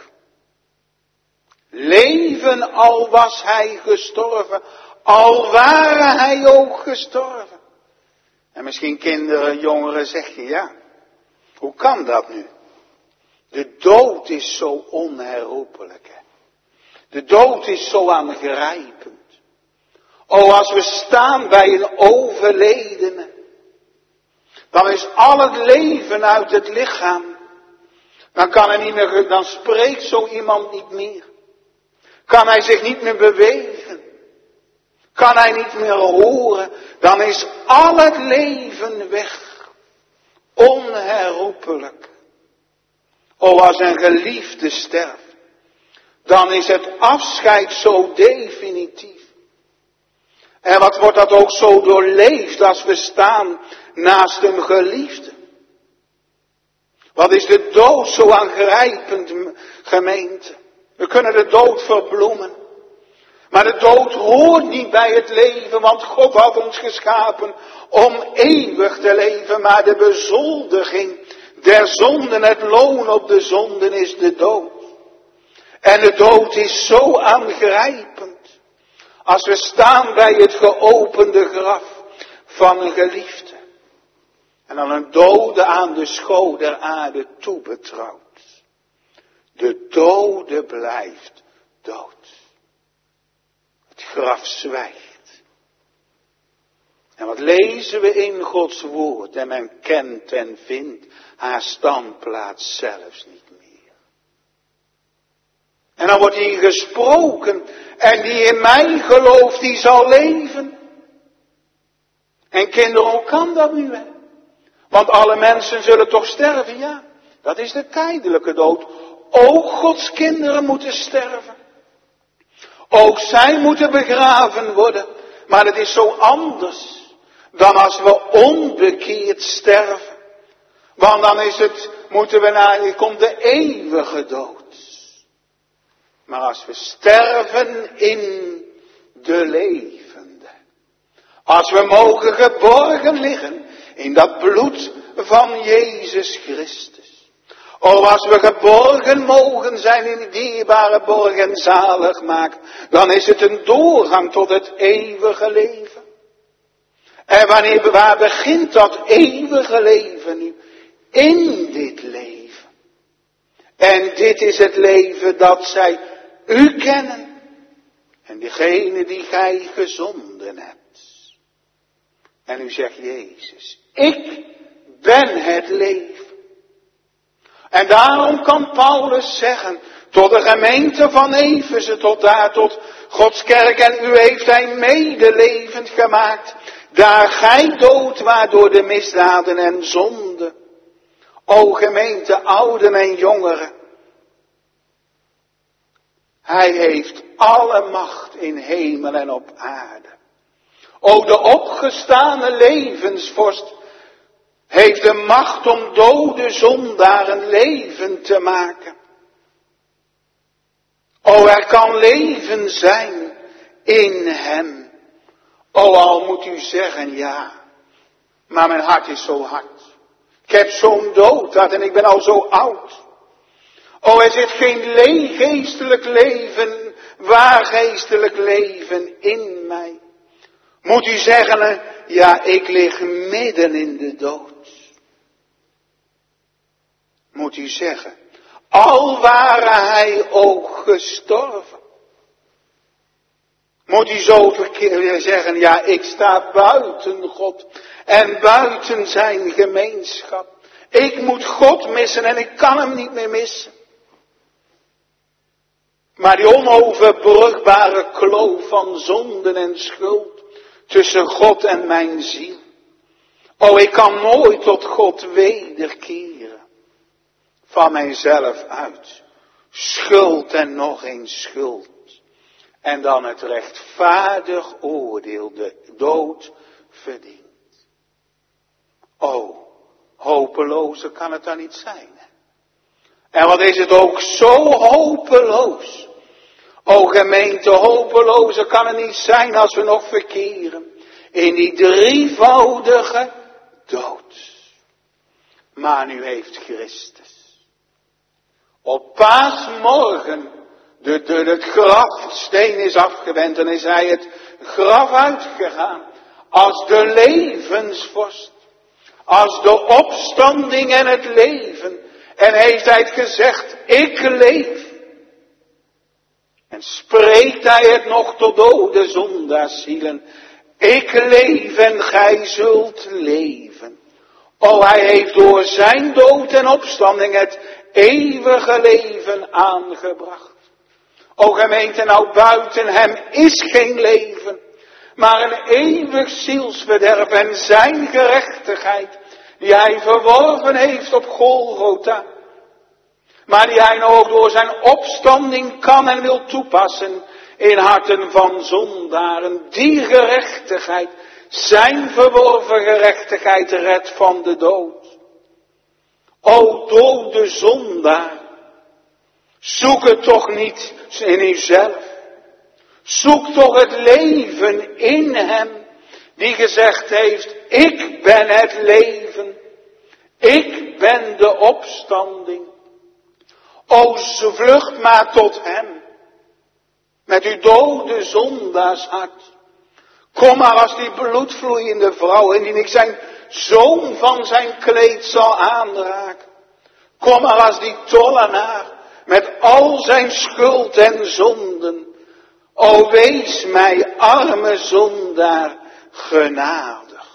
Leven al was hij gestorven. Al ware hij ook gestorven. En misschien kinderen, jongeren zeggen, ja, hoe kan dat nu? De dood is zo onherroepelijk. Hè? De dood is zo aangrijpend. O, als we staan bij een overledene, dan is al het leven uit het lichaam. Dan kan hij niet meer, dan spreekt zo iemand niet meer. Kan hij zich niet meer bewegen. Kan hij niet meer horen. Dan is al het leven weg. Onherroepelijk. O, als een geliefde sterft, dan is het afscheid zo definitief. En wat wordt dat ook zo doorleefd als we staan naast een geliefde. Wat is de dood zo aangrijpend, gemeente. We kunnen de dood verbloemen. Maar de dood hoort niet bij het leven, want God had ons geschapen om eeuwig te leven. Maar de bezoldiging der zonden, het loon op de zonden is de dood. En de dood is zo aangrijpend. Als we staan bij het geopende graf, van een geliefde. En dan een dode aan de schoot der aarde toebetrouwt. De dode blijft dood. Het graf zwijgt. En wat lezen we in Gods woord? En men kent en vindt haar standplaats zelfs niet meer. En dan wordt hier gesproken. En die in mij gelooft, die zal leven. En kinderen, hoe kan dat nu? Hè? Want alle mensen zullen toch sterven, ja. Dat is de tijdelijke dood. Ook Gods kinderen moeten sterven. Ook zij moeten begraven worden. Maar het is zo anders dan als we onbekeerd sterven. Want dan moeten we naar, komt de eeuwige dood. Maar als we sterven in de levende. Als we mogen geborgen liggen in dat bloed van Jezus Christus. Als we geborgen mogen zijn in die dierbare borg en zalig maken. Dan is het een doorgang tot het eeuwige leven. En waar begint dat eeuwige leven nu? In dit leven. En dit is het leven dat zij u kennen. En degene die gij gezonden hebt. En u zegt Jezus, ik ben het leven. En daarom kan Paulus zeggen, tot de gemeente van Efeze, tot Gods kerk, en u heeft hij medelevend gemaakt. Daar gij dood waart door de misdaden en zonden. O gemeente, ouden en jongeren. Hij heeft alle macht in hemel en op aarde. O de opgestane levensvorst heeft de macht om dode zondaren leven te maken. O er kan leven zijn in hem. O al moet u zeggen ja, maar mijn hart is zo hard. Ik heb zo'n doodhart en ik ben al zo oud. O er zit geen geestelijk leven, waar geestelijk leven in mij. Moet u zeggen, ja, ik lig midden in de dood. Moet u zeggen, al ware hij ook gestorven. Moet u zo zeggen, ja, ik sta buiten God en buiten zijn gemeenschap. Ik moet God missen en ik kan hem niet meer missen. Maar die onoverbrugbare kloof van zonden en schuld tussen God en mijn ziel. O, ik kan nooit tot God wederkeren. Van mijzelf uit. Schuld en nog eens schuld. En dan het rechtvaardig oordeel, de dood verdient. O, hopelozer kan het dan niet zijn. En wat is het ook zo hopeloos. O gemeente, hopelozer kan het niet zijn als we nog verkeren. In die drievoudige dood. Maar nu heeft Christus. Op paasmorgen, het grafsteen is afgewend en is hij het graf uitgegaan. Als de levensvorst. Als de opstanding en het leven. En heeft hij het gezegd, ik leef. En spreekt hij het nog tot dode zondaarzielen. Ik leef en gij zult leven. O, hij heeft door zijn dood en opstanding het eeuwige leven aangebracht. O gemeente, nou buiten hem is geen leven, maar een eeuwig zielsverderf en zijn gerechtigheid, die hij verworven heeft op Golgotha. Maar die hij nou ook door zijn opstanding kan en wil toepassen in harten van zondaren. Die gerechtigheid, zijn verworven gerechtigheid redt van de dood. O dode zondaar, zoek het toch niet in uzelf. Zoek toch het leven in hem, die gezegd heeft, ik ben het leven. Ik ben de opstanding. O, vlucht maar tot hem. Met uw dode zondaarshart. Kom maar als die bloedvloeiende vrouw, indien ik zijn zoom van zijn kleed zal aanraken. Kom maar als die tollenaar, met al zijn schuld en zonden. O wees mij, arme zondaar, genadig.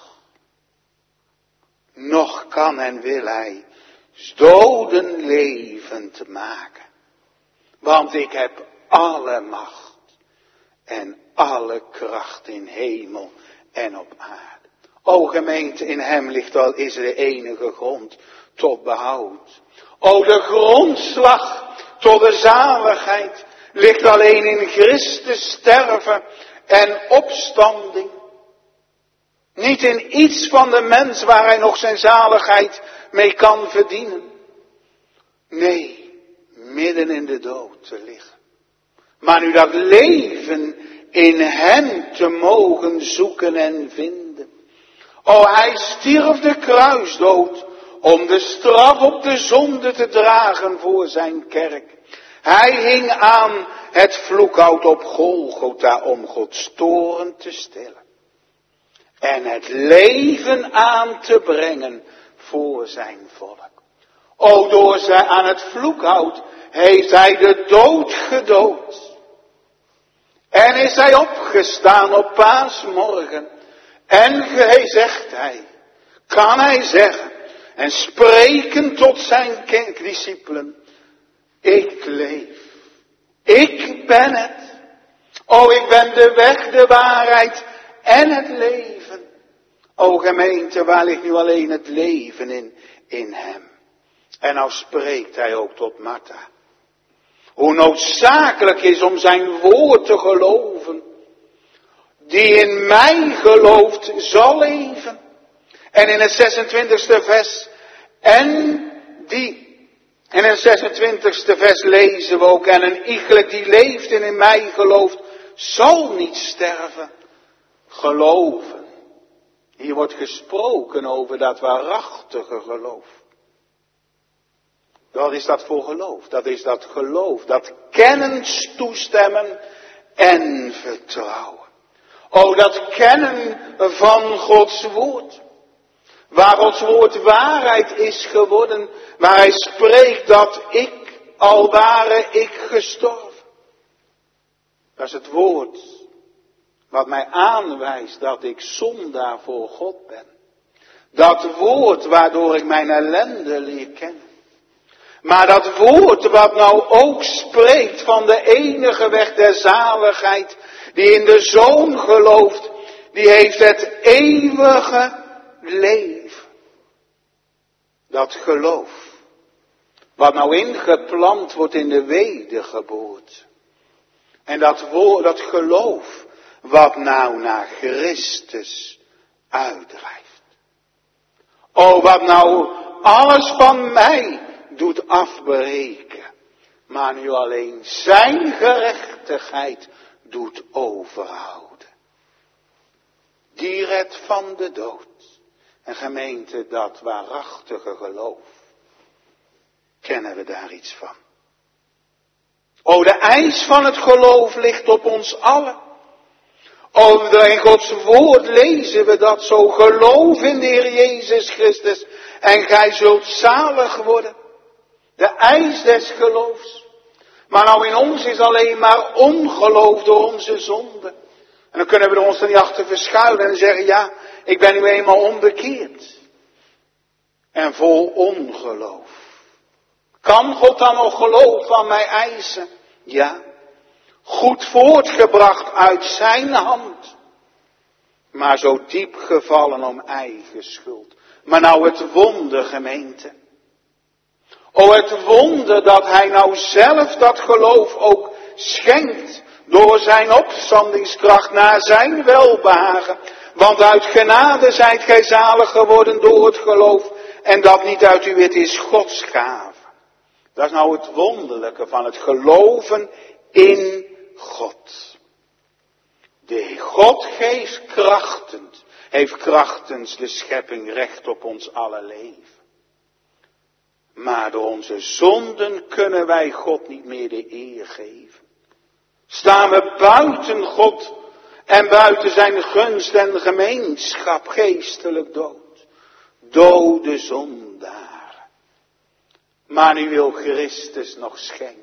Nog kan en wil hij doden levend maken. Want ik heb alle macht en alle kracht in hemel en op aarde. O gemeente, in hem ligt al is de enige grond tot behoud. O de grondslag tot de zaligheid ligt alleen in Christus sterven en opstanding. Niet in iets van de mens waar hij nog zijn zaligheid mee kan verdienen. Nee, midden in de dood te liggen. Maar nu dat leven in hem te mogen zoeken en vinden. O, hij stierf de kruisdood om de straf op de zonde te dragen voor zijn kerk. Hij hing aan het vloekhout op Golgotha om Gods toorn te stillen. En het leven aan te brengen voor zijn volk. O, door zij aan het vloekhout heeft hij de dood gedood. En is hij opgestaan op paasmorgen. En zegt hij, kan hij zeggen en spreken tot zijn discipelen. Ik leef. Ik ben het. O, ik ben de weg, de waarheid en het leven. O gemeente, waar ligt nu alleen het leven in hem? En nou spreekt hij ook tot Martha. Hoe noodzakelijk is om zijn woord te geloven. Die in mij gelooft zal leven. En in het 26e vers. En in het 26e vers lezen we ook. En een iegelijk die leeft en in mij gelooft zal niet sterven. Geloven. Hier wordt gesproken over dat waarachtige geloof. Wat is dat voor geloof? Dat is dat geloof, dat kennens toestemmen en vertrouwen. O, dat kennen van Gods woord. Waar Gods woord waarheid is geworden, waar hij spreekt dat ik, al ware ik gestorven. Dat is het woord wat mij aanwijst dat ik zondaar voor God ben. Dat woord waardoor ik mijn ellende leer kennen. Maar dat woord wat nou ook spreekt van de enige weg der zaligheid, die in de Zoon gelooft, die heeft het eeuwige leven. Dat geloof, wat nou ingeplant wordt in de wedergeboorte. En dat geloof, wat nou naar Christus uitdrijft. O, wat nou alles van mij doet afbreken, maar nu alleen zijn gerechtigheid doet overhouden. Die redt van de dood. En gemeente, dat waarachtige geloof, kennen we daar iets van. O, de eis van het geloof ligt op ons allen. O, in Gods woord lezen we dat zo. Geloof in de Heer Jezus Christus en gij zult zalig worden. De eis des geloofs. Maar nou in ons is alleen maar ongeloof door onze zonde. En dan kunnen we ons er niet achter verschuilen en zeggen, ja, ik ben nu eenmaal onbekeerd. En vol ongeloof. Kan God dan nog geloof van mij eisen? Ja. Goed voortgebracht uit zijn hand. Maar zo diep gevallen om eigen schuld. Maar nou het wonder, gemeente. O, het wonder dat hij nou zelf dat geloof ook schenkt. Door zijn opstandingskracht naar zijn welbehagen. Want uit genade zijt gij zalig geworden door het geloof. En dat niet uit u, het is Gods gave. Dat is nou het wonderlijke van het geloven in God. De God heeft krachtens de schepping recht op ons alle leven. Maar door onze zonden kunnen wij God niet meer de eer geven. Staan we buiten God En buiten zijn gunst en gemeenschap geestelijk dood. Dode zondaar. Maar nu wil Christus nog schenken.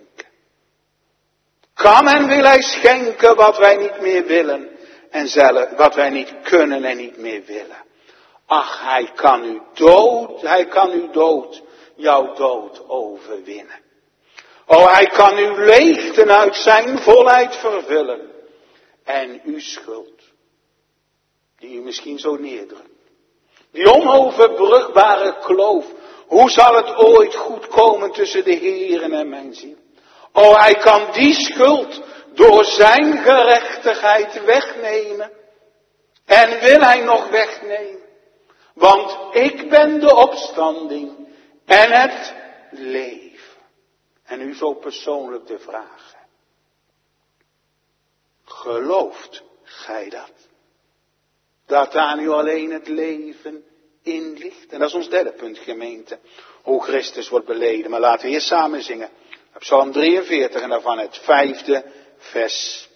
Kan en wil hij schenken wat wij niet meer willen. En zelf wat wij niet kunnen en niet meer willen. Ach, hij kan uw dood, jouw dood overwinnen. O, hij kan uw leegten uit zijn volheid vervullen. En uw schuld, die u misschien zo neerdrukt. Die onoverbrugbare kloof, hoe zal het ooit goed komen tussen de Heeren en mijn ziel? O, hij kan die schuld door zijn gerechtigheid wegnemen. En wil hij nog wegnemen. Want ik ben de opstanding en het leven. En u zo persoonlijk de vraag. Gelooft gij dat? Dat daar nu alleen het leven in ligt. En dat is ons derde punt, gemeente. Hoe Christus wordt beleden. Maar laten we eerst samen zingen. Psalm 43 en daarvan het 5e vers.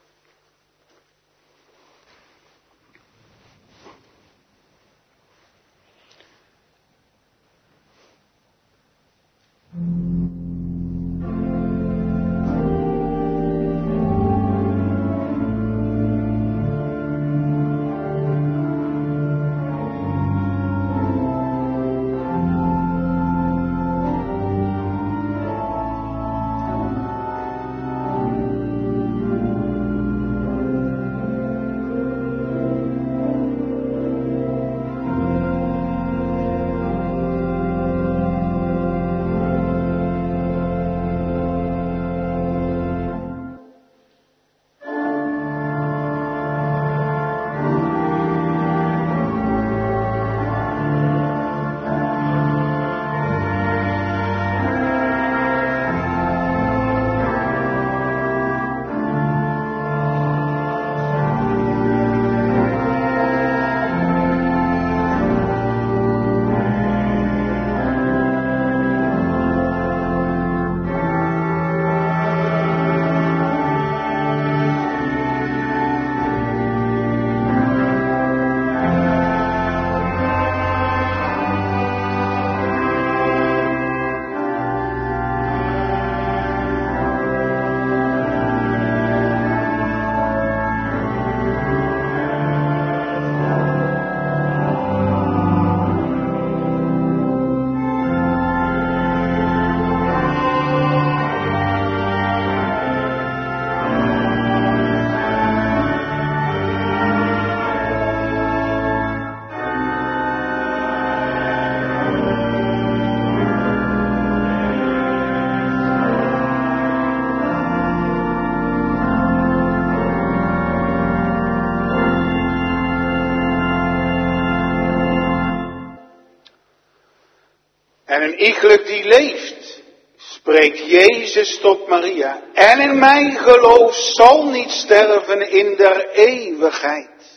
En een iegelijk die leeft, spreekt Jezus tot Maria. En in mijn geloof zal niet sterven in der eeuwigheid.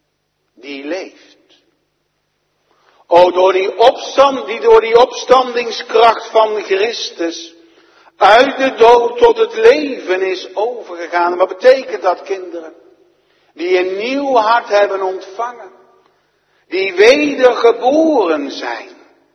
Die leeft. O, door die opstandingskracht van Christus uit de dood tot het leven is overgegaan. En wat betekent dat, kinderen? Die een nieuw hart hebben ontvangen. Die wedergeboren zijn.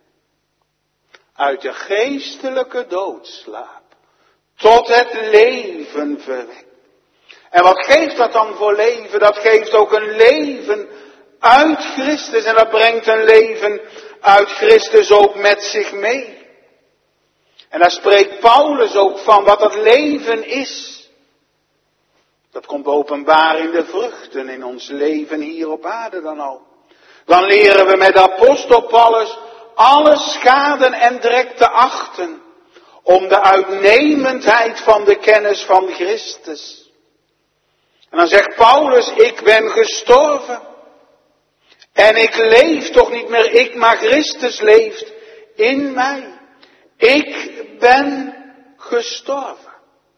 Uit de geestelijke doodslaap tot het leven verwekt. En wat geeft dat dan voor leven? Dat geeft ook een leven uit Christus. En dat brengt een leven uit Christus ook met zich mee. En daar spreekt Paulus ook van wat dat leven is. Dat komt openbaar in de vruchten in ons leven hier op aarde dan al. Dan leren we met de apostel Paulus alle schaden en drek te achten. Om de uitnemendheid van de kennis van Christus. En dan zegt Paulus, ik ben gestorven. En ik leef toch niet meer ik, maar Christus leeft in mij. Ik ben gestorven.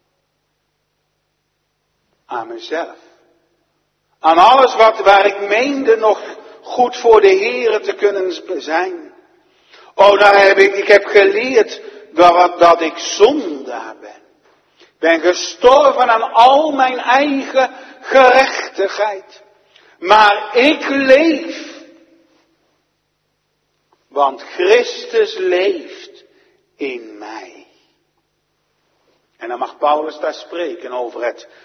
Aan mezelf. Aan alles waar ik meende nog goed voor de Here te kunnen zijn. Oh, ik heb geleerd dat ik zondaar ben. Ben gestorven aan al mijn eigen gerechtigheid. Maar ik leef. Want Christus leeft in mij. En dan mag Paulus daar spreken over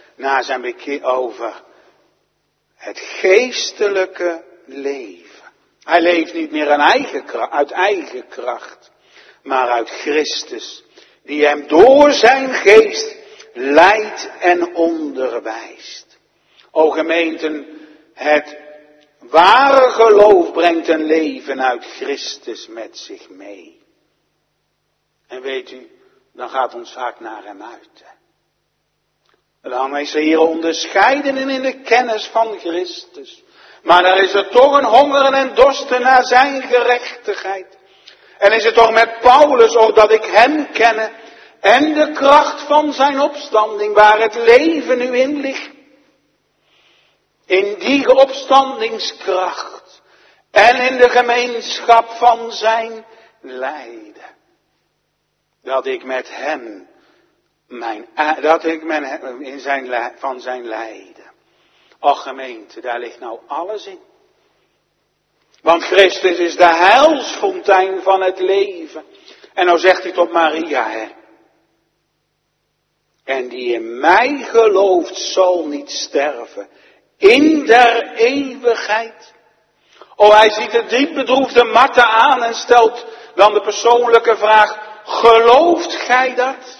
het geestelijke leven. Hij leeft niet meer uit eigen kracht, maar uit Christus, die hem door zijn geest leidt en onderwijst. O gemeenten, het ware geloof brengt een leven uit Christus met zich mee. En weet u, dan gaat ons hart naar hem uit. Dan is er hier onderscheiden in de kennis van Christus. Maar dan is er toch een hongeren en dorsten naar zijn gerechtigheid. En is het toch met Paulus ook dat ik hem kenne en de kracht van zijn opstanding waar het leven nu in ligt. In die opstandingskracht en in de gemeenschap van zijn lijden. Dat ik met hem, van zijn lijden. Och gemeente, daar ligt nou alles in. Want Christus is de heilsfontein van het leven. En nou zegt hij tot Maria, hè. En die in mij gelooft zal niet sterven. In der eeuwigheid. O, hij ziet de diep bedroefde Martha aan en stelt dan de persoonlijke vraag, gelooft gij dat?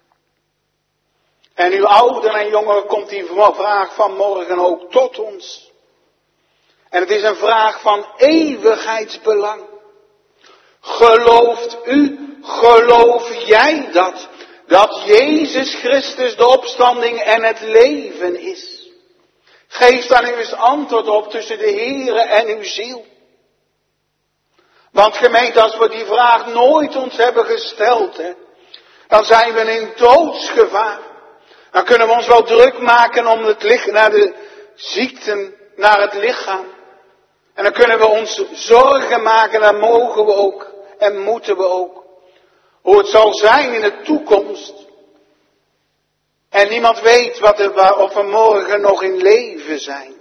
En uw ouderen en jongeren komt die vraag vanmorgen ook tot ons. En het is een vraag van eeuwigheidsbelang. Gelooft u, geloof jij dat? Dat Jezus Christus de opstanding en het leven is? Geef dan u eens antwoord op tussen de Heere en uw ziel. Want gemeente, als we die vraag nooit ons hebben gesteld, hè, dan zijn we in doodsgevaar. Dan kunnen we ons wel druk maken om naar de ziekten, naar het lichaam. En dan kunnen we ons zorgen maken, dat mogen we ook en moeten we ook. Hoe het zal zijn in de toekomst. En niemand weet of we morgen nog in leven zijn.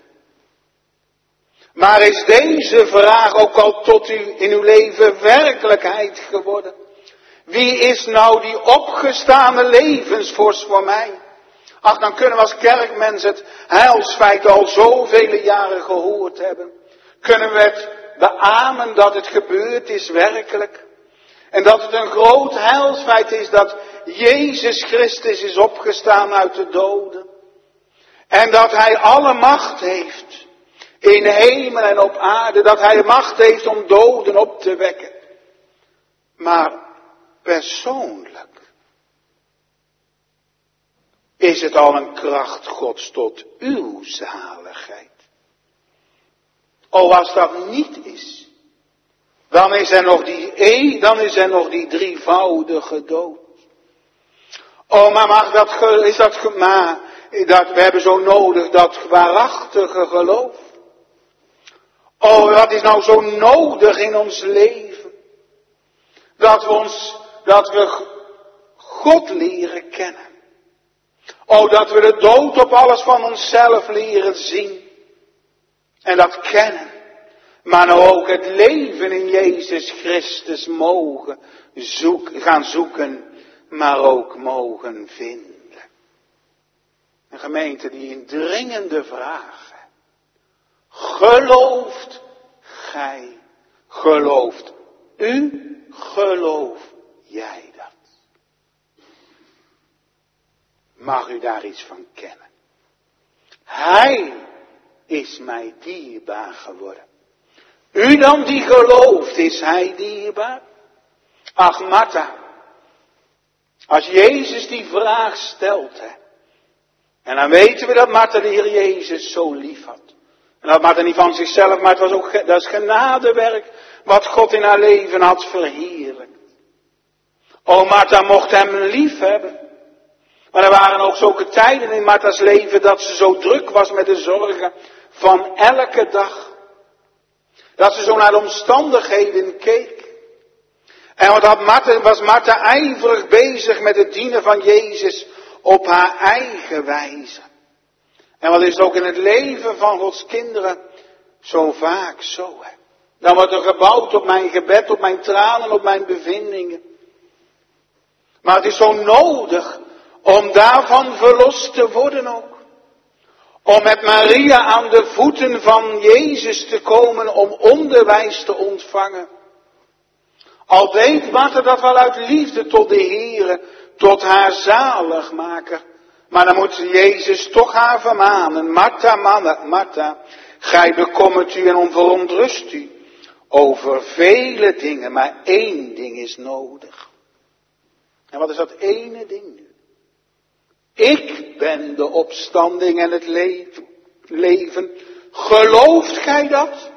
Maar is deze vraag ook al tot u in uw leven werkelijkheid geworden? Wie is nou die opgestane levensvorst voor mij? Ach, dan kunnen we als kerkmens het heilsfeit al zoveel jaren gehoord hebben. Kunnen we het beamen dat het gebeurd is werkelijk? En dat het een groot heilsfeit is dat Jezus Christus is opgestaan uit de doden. En dat hij alle macht heeft in hemel en op aarde. Dat hij macht heeft om doden op te wekken. Maar persoonlijk is het al een kracht Gods tot uw zaligheid. O, als dat niet is, dan is er nog die drievoudige dood. Oh, maar we hebben zo nodig dat waarachtige geloof. Oh, wat is nou zo nodig in ons leven? Dat we God leren kennen. Oh, dat we de dood op alles van onszelf leren zien. En dat kennen. Maar nou ook het leven in Jezus Christus gaan zoeken. Maar ook mogen vinden. Een gemeente die een dringende vraag. Gelooft gij? Gelooft u? Geloof jij dat? Mag u daar iets van kennen? Hij is mij dierbaar geworden. U dan die gelooft, is hij dierbaar? Ach, Martha, als Jezus die vraag stelt, hè, en dan weten we dat Martha de Heer Jezus zo lief had. En dat Martha niet van zichzelf, maar het was ook, dat is genadewerk wat God in haar leven had verheerlijkt. O, Martha mocht hem lief hebben. Maar er waren ook zulke tijden in Martha's leven dat ze zo druk was met de zorgen van elke dag. Dat ze zo naar de omstandigheden keek. En wat was Martha ijverig bezig met het dienen van Jezus op haar eigen wijze. En wat is ook in het leven van Gods kinderen zo vaak zo. Hè? Dan wordt er gebouwd op mijn gebed, op mijn tranen, op mijn bevindingen. Maar het is zo nodig om daarvan verlost te worden ook. Om met Maria aan de voeten van Jezus te komen om onderwijs te ontvangen. Al deed Martha dat wel uit liefde tot de Heere, tot haar zaligmaker. Maar dan moet Jezus toch haar vermanen. Martha, Martha, gij bekommert u en verontrust u over vele dingen, maar één ding is nodig. En wat is dat ene ding nu? Ik ben de opstanding en het leven. Gelooft gij dat?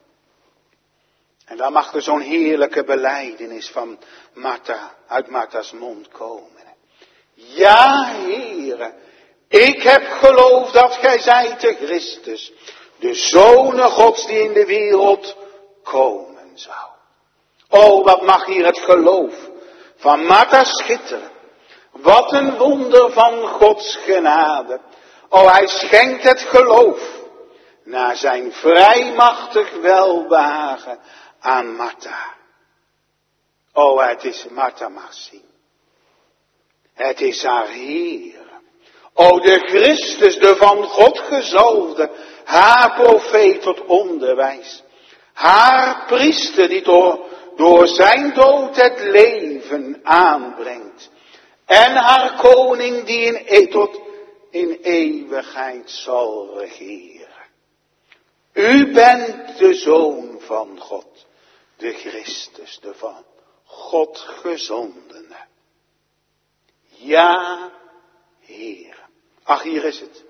En dan mag er zo'n heerlijke belijdenis van Martha, uit Martha's mond komen. Ja, Heere, ik heb geloofd dat gij zijt de Christus, de Zoon Gods die in de wereld komen zou. O, wat mag hier het geloof van Martha schitteren. Wat een wonder van Gods genade. O, hij schenkt het geloof naar zijn vrijmachtig welbehagen aan Martha. O, het is, Martha mag zien. Het is haar Heer. O, de Christus, de van God gezalfde, haar profeet tot onderwijs. Haar priester die door zijn dood het leven aanbrengt. En haar koning die tot in eeuwigheid zal regeren. U bent de Zoon van God, de Christus, de van God gezondene. Ja, Heer. Ach, hier is het.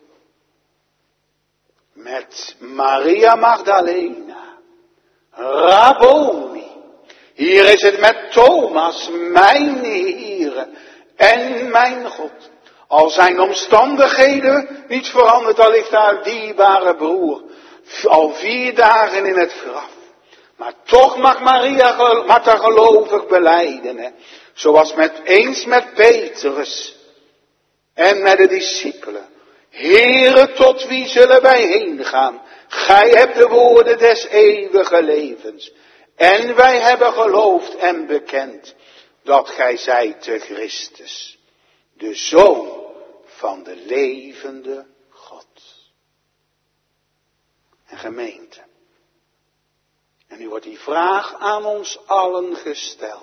Met Maria Magdalena, Rabboni. Hier is het met Thomas, mijn Heer en mijn God. Al zijn omstandigheden niet veranderd, al ligt haar dierbare broer al 4 dagen in het graf. Maar toch mag Martha gelovig belijden, hè? Zoals eens met Petrus en met de discipelen. Heere, tot wie zullen wij heen gaan? Gij hebt de woorden des eeuwige levens. En wij hebben geloofd en bekend dat gij zijt de Christus, de Zoon van de levende God. En gemeente. En nu wordt die vraag aan ons allen gesteld.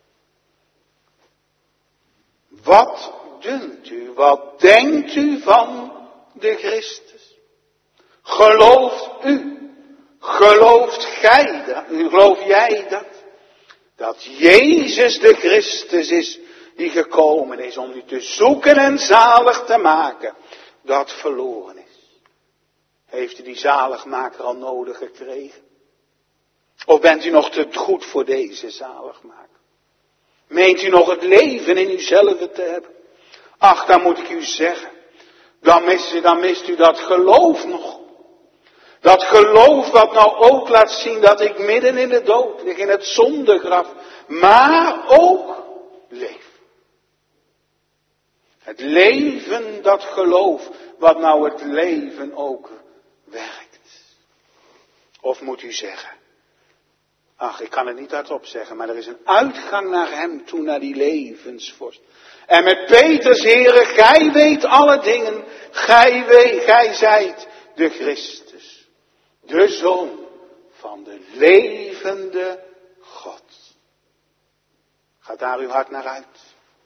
Wat dunkt u, wat denkt u van de Christus? Gelooft u, gelooft gij dat, geloof jij dat? Dat Jezus de Christus is die gekomen is om u te zoeken en zalig te maken dat verloren is. Heeft u die zaligmaker al nodig gekregen? Of bent u nog te goed voor deze zaligmaker? Meent u nog het leven in uzelf te hebben? Ach, dan moet ik u zeggen. Dan mist u dat geloof nog. Dat geloof wat nou ook laat zien dat ik midden in de dood lig, in het zondegraf. Maar ook leef. Het leven, dat geloof, wat nou het leven ook werkt. Of moet u zeggen. Ach, ik kan het niet hardop zeggen, maar er is een uitgang naar hem toe, naar die levensvorst. En met Petrus, Heere, gij weet alle dingen, gij zijt de Christus, de Zoon van de levende God. Gaat daar uw hart naar uit?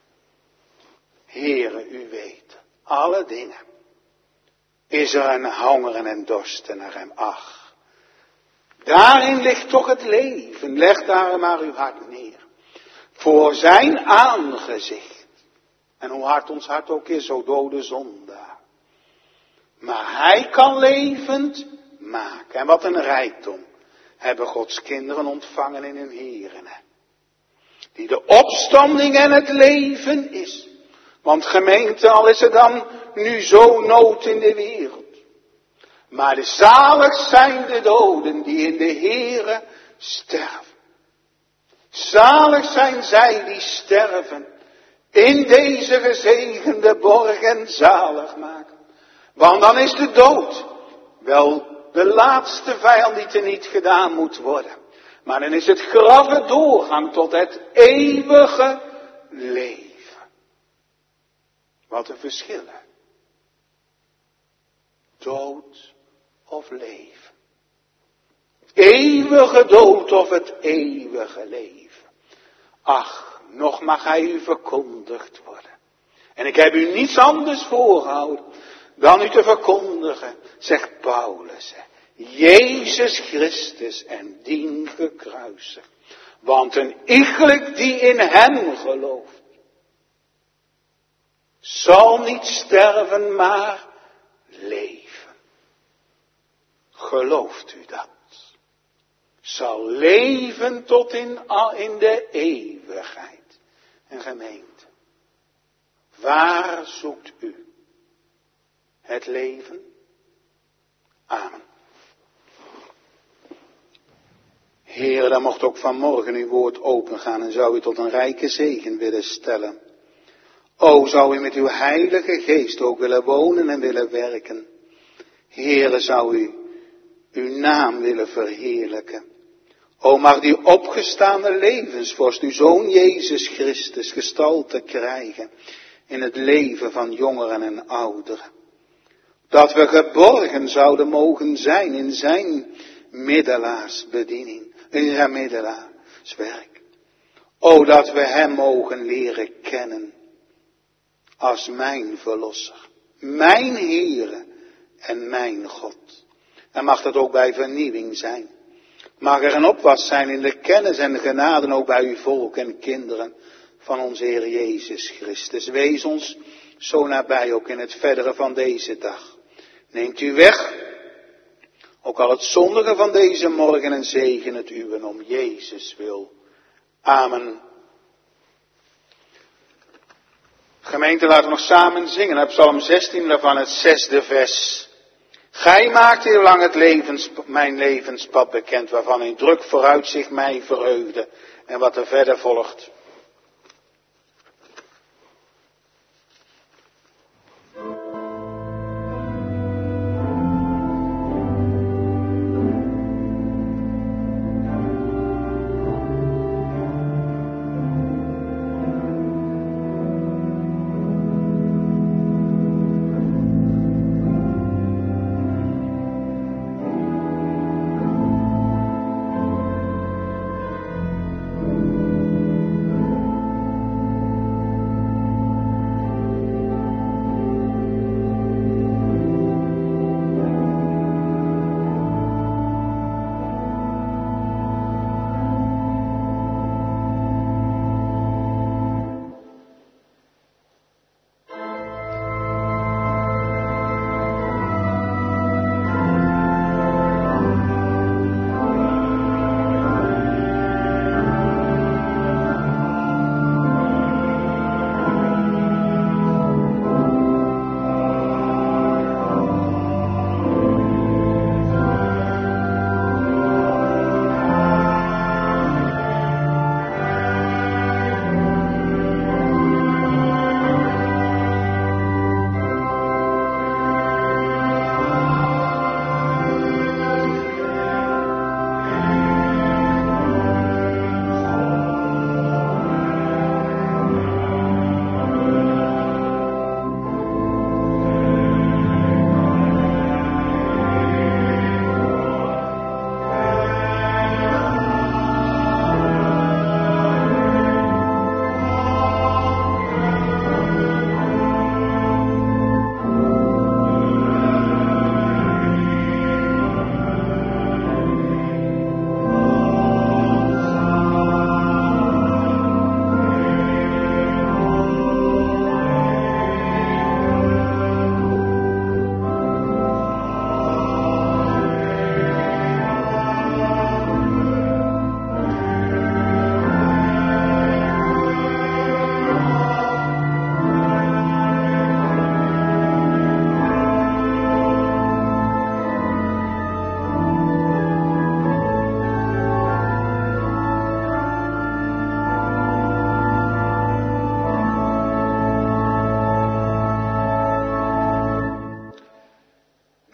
Heere, u weet alle dingen. Is er een honger en een dorsten naar hem? Ach. Daarin ligt toch het leven. Leg daar maar uw hart neer. Voor zijn aangezicht. En hoe hard ons hart ook is, zo dode zondaar. Maar hij kan levend maken. En wat een rijkdom hebben Gods kinderen ontvangen in hun Heeren. Die de opstanding en het leven is. Want gemeente, al is er dan nu zo nood in de wereld. Maar de zalig zijn de doden die in de Heere sterven. Zalig zijn zij die sterven in deze gezegende borg en zalig maken. Want dan is de dood wel de laatste vijand die teniet gedaan moet worden. Maar dan is het graf een doorgang tot het eeuwige leven. Wat een verschil, hè? Dood of leven. Eeuwige dood of het eeuwige leven. Ach, nog mag hij u verkondigd worden. En ik heb u niets anders voorgehouden dan u te verkondigen, zegt Paulus. Jezus Christus en dien gekruisigd. Want een iegelijk die in hem gelooft, zal niet sterven, maar leven. Gelooft u dat? Zal leven tot in de eeuwigheid. En gemeente, waar zoekt u het leven? Amen. Heer, dan mocht ook vanmorgen uw woord opengaan en zou u tot een rijke zegen willen stellen. O, zou u met uw heilige geest ook willen wonen en willen werken. Heere, zou u uw naam willen verheerlijken. O, mag die opgestaande levensvorst, uw Zoon Jezus Christus, gestalte krijgen in het leven van jongeren en ouderen. Dat we geborgen zouden mogen zijn in zijn middelaarsbediening, in zijn middelaarswerk. O, dat we hem mogen leren kennen als mijn verlosser, mijn Heere en mijn God. En mag dat ook bij vernieuwing zijn. Mag er een opwas zijn in de kennis en de genade ook bij uw volk en kinderen van onze Heer Jezus Christus. Wees ons zo nabij ook in het verdere van deze dag. Neemt u weg, ook al het zondige van deze morgen en zegen het uwen om Jezus wil. Amen. Gemeente, laten we nog samen zingen uit Psalm 16, daarvan het 6e vers. Gij maakt heel lang mijn levenspad bekend, waarvan in druk vooruitzicht mij verheugde. En wat er verder volgt.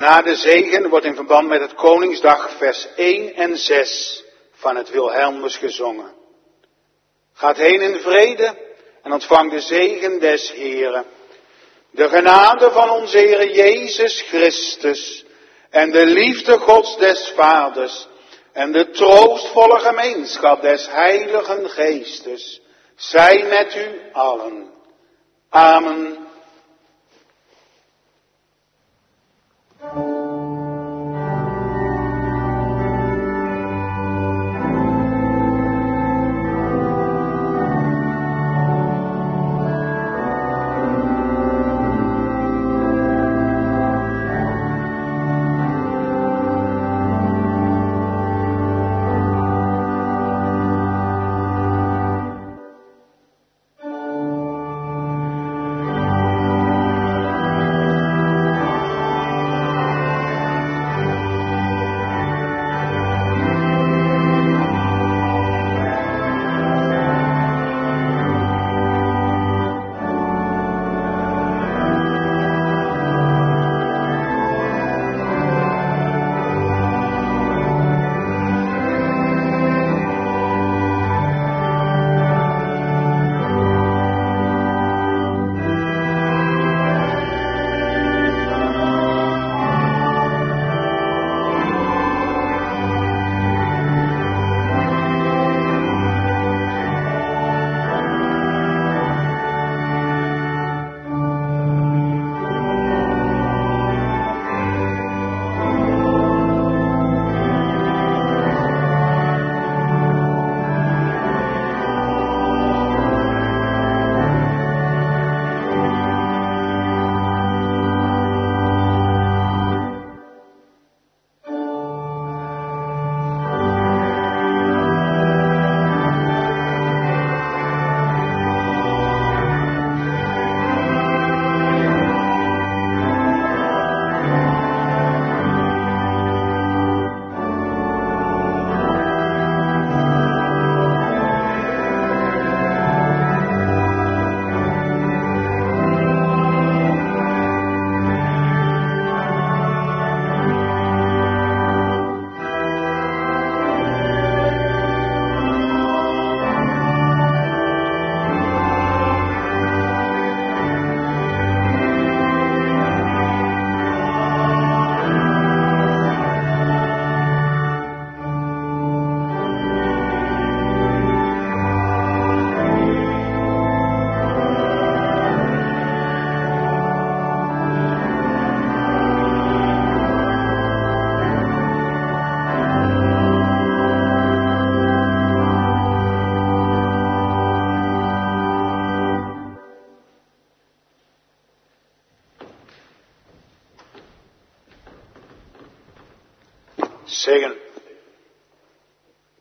Na de zegen wordt in verband met het Koningsdag vers 1 en 6 van het Wilhelmus gezongen. Gaat heen in vrede en ontvang de zegen des Heeren. De genade van onze Heer Jezus Christus en de liefde Gods des Vaders en de troostvolle gemeenschap des Heiligen Geestes zij met u allen. Amen.